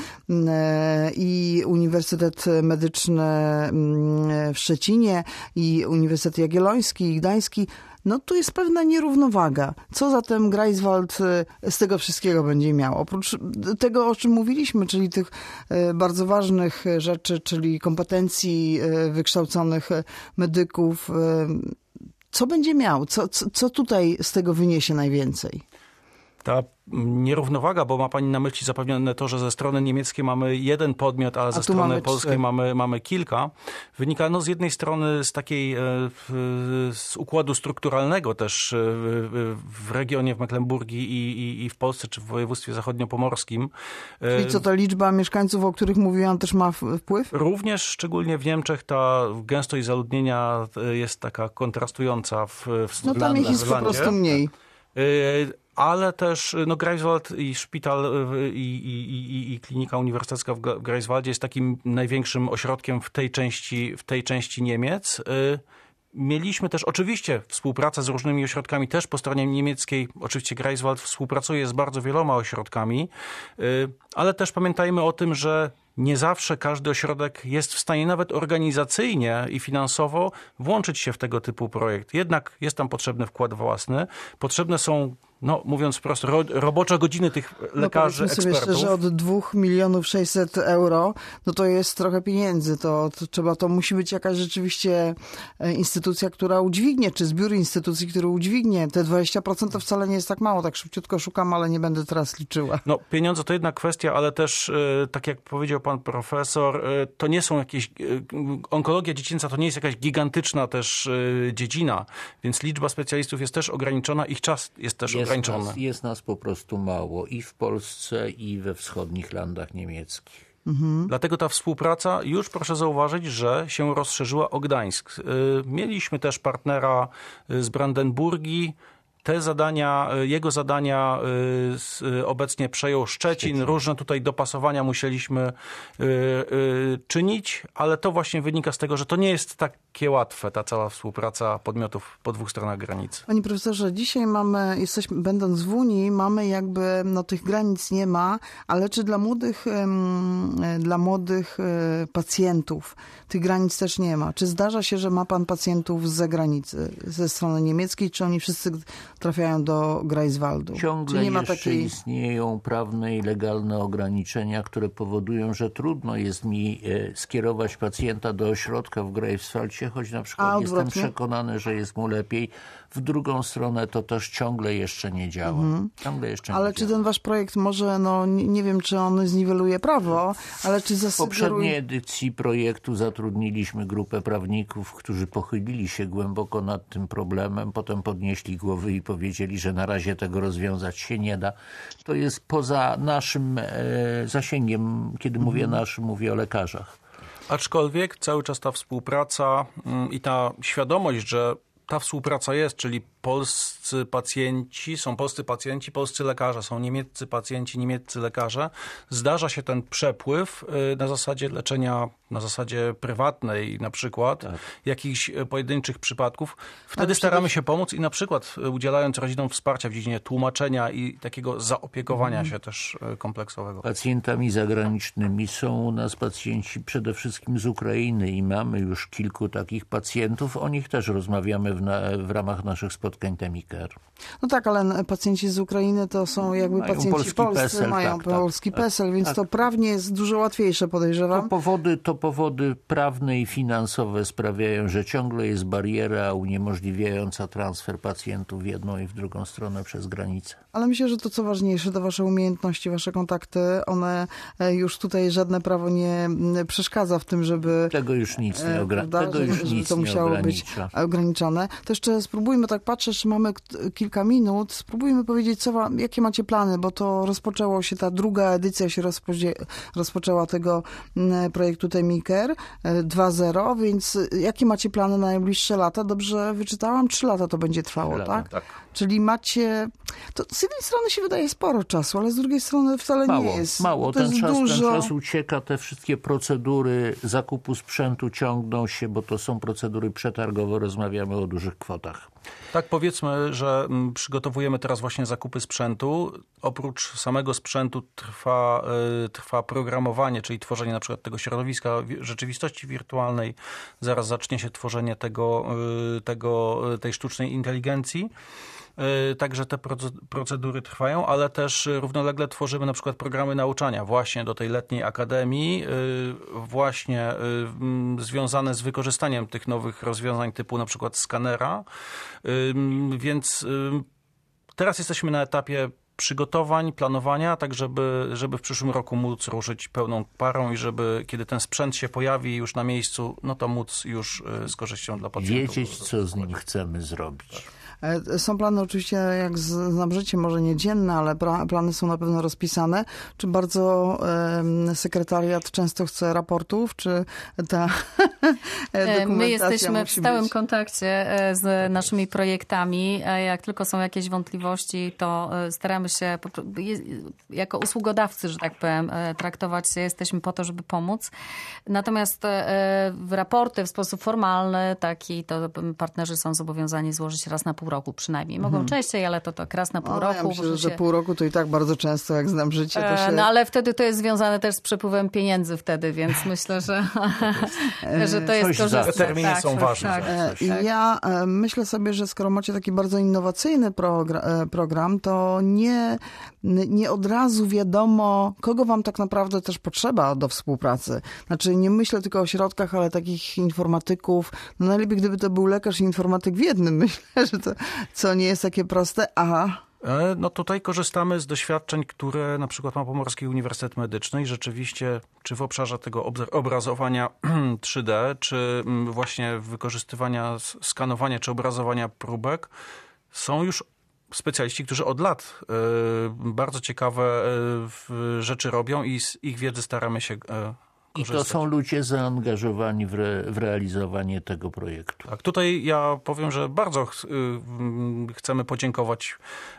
i Uniwersytet Medyczny w Szczecinie, i Uniwersytet Jagielloński, i Gdański. No tu jest pewna nierównowaga. Co zatem Greifswald z tego wszystkiego będzie miał? Oprócz tego, o czym mówiliśmy, czyli tych bardzo ważnych rzeczy, czyli kompetencji wykształconych medyków, co będzie miał? Co tutaj z tego wyniesie najwięcej? Ta nierównowaga, bo ma pani na myśli zapewnione to, że ze strony niemieckiej mamy jeden podmiot, ale ze strony polskiej mamy kilka, wynika z jednej strony z układu strukturalnego też w regionie, w Mecklenburgii i w Polsce, czy w województwie zachodniopomorskim. Czyli co, ta liczba mieszkańców, o których mówiłam, też ma wpływ? Również, szczególnie w Niemczech, ta gęstość zaludnienia jest taka kontrastująca w No tam ich jest po prostu mniej. Ale też Greifswald i szpital i klinika uniwersytecka w Greifswaldzie jest takim największym ośrodkiem w tej części Niemiec. Mieliśmy też oczywiście współpracę z różnymi ośrodkami, też po stronie niemieckiej. Oczywiście Greifswald współpracuje z bardzo wieloma ośrodkami, ale też pamiętajmy o tym, że nie zawsze każdy ośrodek jest w stanie nawet organizacyjnie i finansowo włączyć się w tego typu projekt. Jednak jest tam potrzebny wkład własny. Potrzebne są, mówiąc wprost, robocze godziny tych lekarzy, ekspertów. Sobie szczerze, od 2 600 000 euro, to jest trochę pieniędzy. To musi być jakaś rzeczywiście instytucja, która udźwignie, czy zbiór instytucji, który udźwignie. Te 20% to wcale nie jest tak mało. Tak szybciutko szukam, ale nie będę teraz liczyła. Pieniądze to jedna kwestia, ale też, tak jak powiedział pan profesor, to nie są jakieś... Onkologia dziecięca to nie jest jakaś gigantyczna też dziedzina, więc liczba specjalistów jest też ograniczona, ich czas jest też ograniczony. Jest nas po prostu mało i w Polsce, i we wschodnich landach niemieckich. Dlatego ta współpraca już, proszę zauważyć, że się rozszerzyła o Gdańsk. Mieliśmy też partnera z Brandenburgii. Jego zadania obecnie przejął Szczecin. Różne tutaj dopasowania musieliśmy czynić, ale to właśnie wynika z tego, że to nie jest takie łatwe, ta cała współpraca podmiotów po dwóch stronach granicy. Panie profesorze, dzisiaj będąc w Unii, mamy jakby, tych granic nie ma, ale czy dla młodych pacjentów tych granic też nie ma? Czy zdarza się, że ma pan pacjentów z zagranicy, ze strony niemieckiej, czy oni wszyscy trafiają do Greifswaldu? Ciągle nie ma jeszcze istnieją prawne i legalne ograniczenia, które powodują, że trudno jest mi skierować pacjenta do ośrodka w Greifswaldzie, choć na przykład jestem przekonany, że jest mu lepiej. W drugą stronę to też ciągle jeszcze nie działa. Ale czy ten wasz projekt może, nie wiem, czy on zniweluje prawo, ale czy W poprzedniej edycji projektu zatrudniliśmy grupę prawników, którzy pochylili się głęboko nad tym problemem, potem podnieśli głowy i powiedzieli, że na razie tego rozwiązać się nie da. To jest poza naszym zasięgiem. Kiedy mówię naszym, mówię o lekarzach. Aczkolwiek cały czas ta współpraca i ta świadomość, że ta współpraca jest, czyli polscy pacjenci, są polscy pacjenci, polscy lekarze, są niemieccy pacjenci, niemieccy lekarze. Zdarza się ten przepływ na zasadzie leczenia, na zasadzie prywatnej na przykład, jakichś pojedynczych przypadków. Wtedy staramy się pomóc i na przykład udzielając rodzinom wsparcia w dziedzinie tłumaczenia i takiego zaopiekowania się też kompleksowego. Pacjentami zagranicznymi są u nas pacjenci przede wszystkim z Ukrainy i mamy już kilku takich pacjentów. O nich też rozmawiamy w ramach naszych spotkań Temiker. No tak, ale pacjenci z Ukrainy to są jakby mają pacjenci polscy, PESEL, mają polski PESEL, więc to prawnie jest dużo łatwiejsze, podejrzewam. To powody prawne i finansowe sprawiają, że ciągle jest bariera uniemożliwiająca transfer pacjentów w jedną i w drugą stronę przez granicę. Ale myślę, że to co ważniejsze, to wasze umiejętności, wasze kontakty, one już tutaj żadne prawo nie przeszkadza w tym, żeby... Tego już nic nie musiało być ograniczone. To jeszcze spróbujmy tak patrzeć, że mamy kilka minut, spróbujmy powiedzieć, jakie macie plany, bo to rozpoczęło się, ta druga edycja się rozpoczęła tego projektu Temiker 2.0, więc jakie macie plany na najbliższe lata? Dobrze wyczytałam? 3 lata to będzie trwało, tak? Tak. Czyli macie... To z jednej strony się wydaje sporo czasu, ale z drugiej strony wcale nie jest. Mało. To jest Ten czas ucieka, te wszystkie procedury zakupu sprzętu ciągną się, bo to są procedury przetargowe, rozmawiamy o dużych kwotach. Tak, powiedzmy, że przygotowujemy teraz właśnie zakupy sprzętu. Oprócz samego sprzętu trwa programowanie, czyli tworzenie na przykład tego środowiska rzeczywistości wirtualnej. Zaraz zacznie się tworzenie tej sztucznej inteligencji. Także te procedury trwają, ale też równolegle tworzymy na przykład programy nauczania właśnie do tej letniej akademii, właśnie związane z wykorzystaniem tych nowych rozwiązań typu na przykład skanera. Więc teraz jesteśmy na etapie przygotowań, planowania, tak żeby w przyszłym roku móc ruszyć pełną parą i żeby kiedy ten sprzęt się pojawi już na miejscu, no to móc już z korzyścią dla pacjentów. Wiedzieć, co z nim chcemy zrobić. Są plany oczywiście, jak znam życie, może nie dzienne, ale plany są na pewno rozpisane. Czy bardzo sekretariat często chce raportów, czy ta dokumentacja My jesteśmy w stałym być... kontakcie z naszymi projektami. Jak tylko są jakieś wątpliwości, to staramy się jako usługodawcy, że tak powiem, traktować się. Jesteśmy po to, żeby pomóc. Natomiast w raporty w sposób formalny to partnerzy są zobowiązani złożyć raz na pół roku przynajmniej. Mogą częściej, ale to tak raz na pół roku. Ja myślę, że pół roku to i tak bardzo często, jak znam życie. To się... No ale wtedy to jest związane też z przepływem pieniędzy wtedy, więc myślę, że to jest korzystne. Te terminy są ważne. I ja myślę sobie, że skoro macie taki bardzo innowacyjny program, to nie od razu wiadomo, kogo wam tak naprawdę też potrzeba do współpracy. Znaczy nie myślę tylko o środkach, ale takich informatyków. No najlepiej, gdyby to był lekarz i informatyk w jednym. Myślę, że to co nie jest takie proste. No tutaj korzystamy z doświadczeń, które na przykład ma Pomorski Uniwersytet Medyczny i rzeczywiście czy w obszarze tego obrazowania 3D, czy właśnie wykorzystywania, skanowania czy obrazowania próbek są już specjaliści, którzy od lat bardzo ciekawe rzeczy robią i z ich wiedzy staramy się I to są ludzie zaangażowani w realizowanie tego projektu. Tak, tutaj ja powiem, że bardzo chcemy podziękować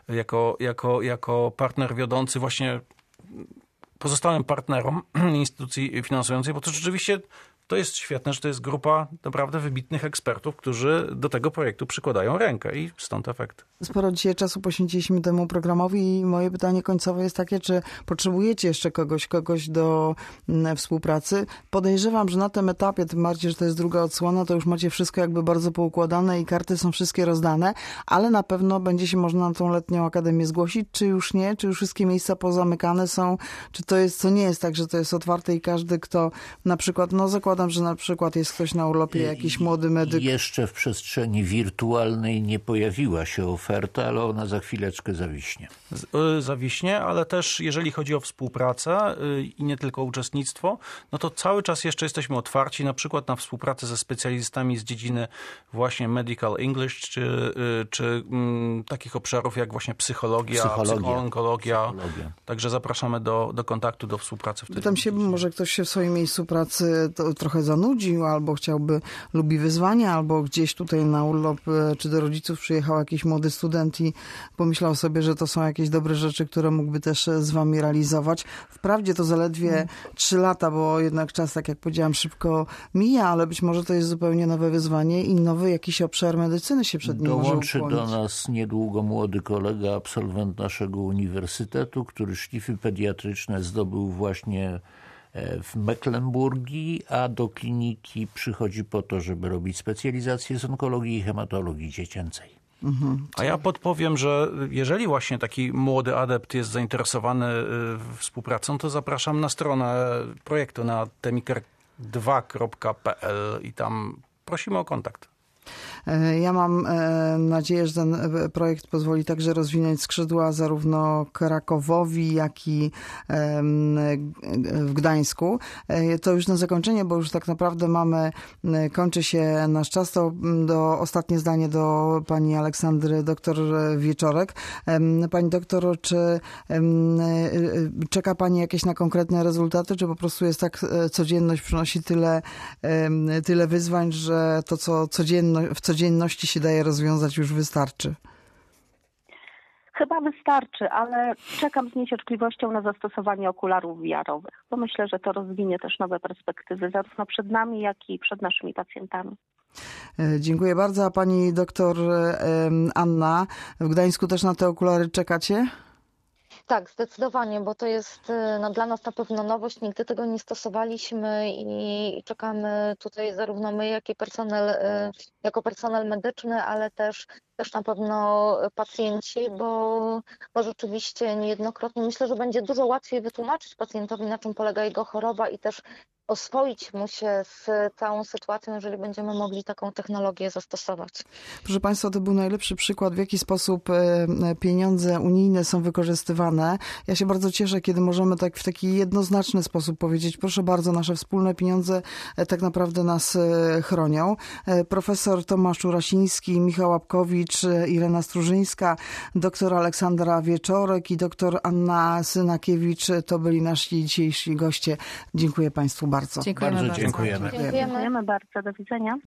jako partner wiodący właśnie pozostałym partnerom instytucji finansującej, bo to rzeczywiście to jest świetne, że to jest grupa naprawdę wybitnych ekspertów, którzy do tego projektu przykładają rękę i stąd efekt. Sporo dzisiaj czasu poświęciliśmy temu programowi i moje pytanie końcowe jest takie, czy potrzebujecie jeszcze kogoś do współpracy? Podejrzewam, że na tym etapie, tym bardziej, że to jest druga odsłona, to już macie wszystko jakby bardzo poukładane i karty są wszystkie rozdane, ale na pewno będzie się można na tą letnią akademię zgłosić, czy już nie? Czy już wszystkie miejsca pozamykane są? Czy to nie jest tak, że to jest otwarte i każdy, kto na przykład, zakładam, że na przykład jest ktoś na urlopie, jakiś młody medyk. Jeszcze w przestrzeni wirtualnej nie pojawiła się oferta, ale ona za chwileczkę zawiśnie. Zawiśnie, ale też jeżeli chodzi o współpracę i nie tylko uczestnictwo, no to cały czas jeszcze jesteśmy otwarci na przykład na współpracę ze specjalistami z dziedziny właśnie medical English, czy takich obszarów jak właśnie psychologia. Onkologia. Także zapraszamy do kontaktu, do współpracy w tym. Pytam się, może ktoś się w swoim miejscu pracy trochę zanudził, albo lubi wyzwania, albo gdzieś tutaj na urlop, czy do rodziców przyjechał jakiś młody student i pomyślał sobie, że to są jakieś dobre rzeczy, które mógłby też z wami realizować. Wprawdzie to zaledwie 3 lata, bo jednak czas, tak jak powiedziałam, szybko mija, ale być może to jest zupełnie nowe wyzwanie i nowy jakiś obszar medycyny się przed nim może dołączy ukłonić. Do nas niedługo młody kolega, absolwent naszego uniwersytetu, który szlify pediatryczne zdobył właśnie w Mecklenburgii, a do kliniki przychodzi po to, żeby robić specjalizację z onkologii i hematologii dziecięcej. A ja podpowiem, że jeżeli właśnie taki młody adept jest zainteresowany współpracą, to zapraszam na stronę projektu na temiker2.pl i tam prosimy o kontakt. Ja mam nadzieję, że ten projekt pozwoli także rozwinąć skrzydła zarówno Krakowowi, jak i w Gdańsku. To już na zakończenie, bo już tak naprawdę kończy się nasz czas, to ostatnie zdanie do pani Aleksandry doktor Wieczorek. Pani doktor, czy czeka pani jakieś na konkretne rezultaty, czy po prostu jest tak, codzienność przynosi tyle wyzwań, że to, co w codzienności się daje rozwiązać, już wystarczy? Chyba wystarczy, ale czekam z niecierpliwością na zastosowanie okularów VR-owych, bo myślę, że to rozwinie też nowe perspektywy zarówno przed nami, jak i przed naszymi pacjentami. Dziękuję bardzo. A pani doktor Anna, w Gdańsku też na te okulary czekacie? Tak, zdecydowanie, bo to jest dla nas na pewno nowość. Nigdy tego nie stosowaliśmy i czekamy tutaj zarówno my, jak i jako personel medyczny, ale też na pewno pacjenci, bo rzeczywiście niejednokrotnie myślę, że będzie dużo łatwiej wytłumaczyć pacjentowi, na czym polega jego choroba i też oswoić mu się z całą sytuacją, jeżeli będziemy mogli taką technologię zastosować. Proszę Państwa, to był najlepszy przykład, w jaki sposób pieniądze unijne są wykorzystywane. Ja się bardzo cieszę, kiedy możemy w taki jednoznaczny sposób powiedzieć, proszę bardzo, nasze wspólne pieniądze tak naprawdę nas chronią. Profesor Tomasz Urasiński, Michał Łapkowicz, Irena Strużyńska, doktor Aleksandra Wieczorek i doktor Anna Synakiewicz to byli nasi dzisiejsi goście. Dziękuję Państwu bardzo. Dziękujemy bardzo. Dziękujemy. Dziękujemy bardzo. Do widzenia.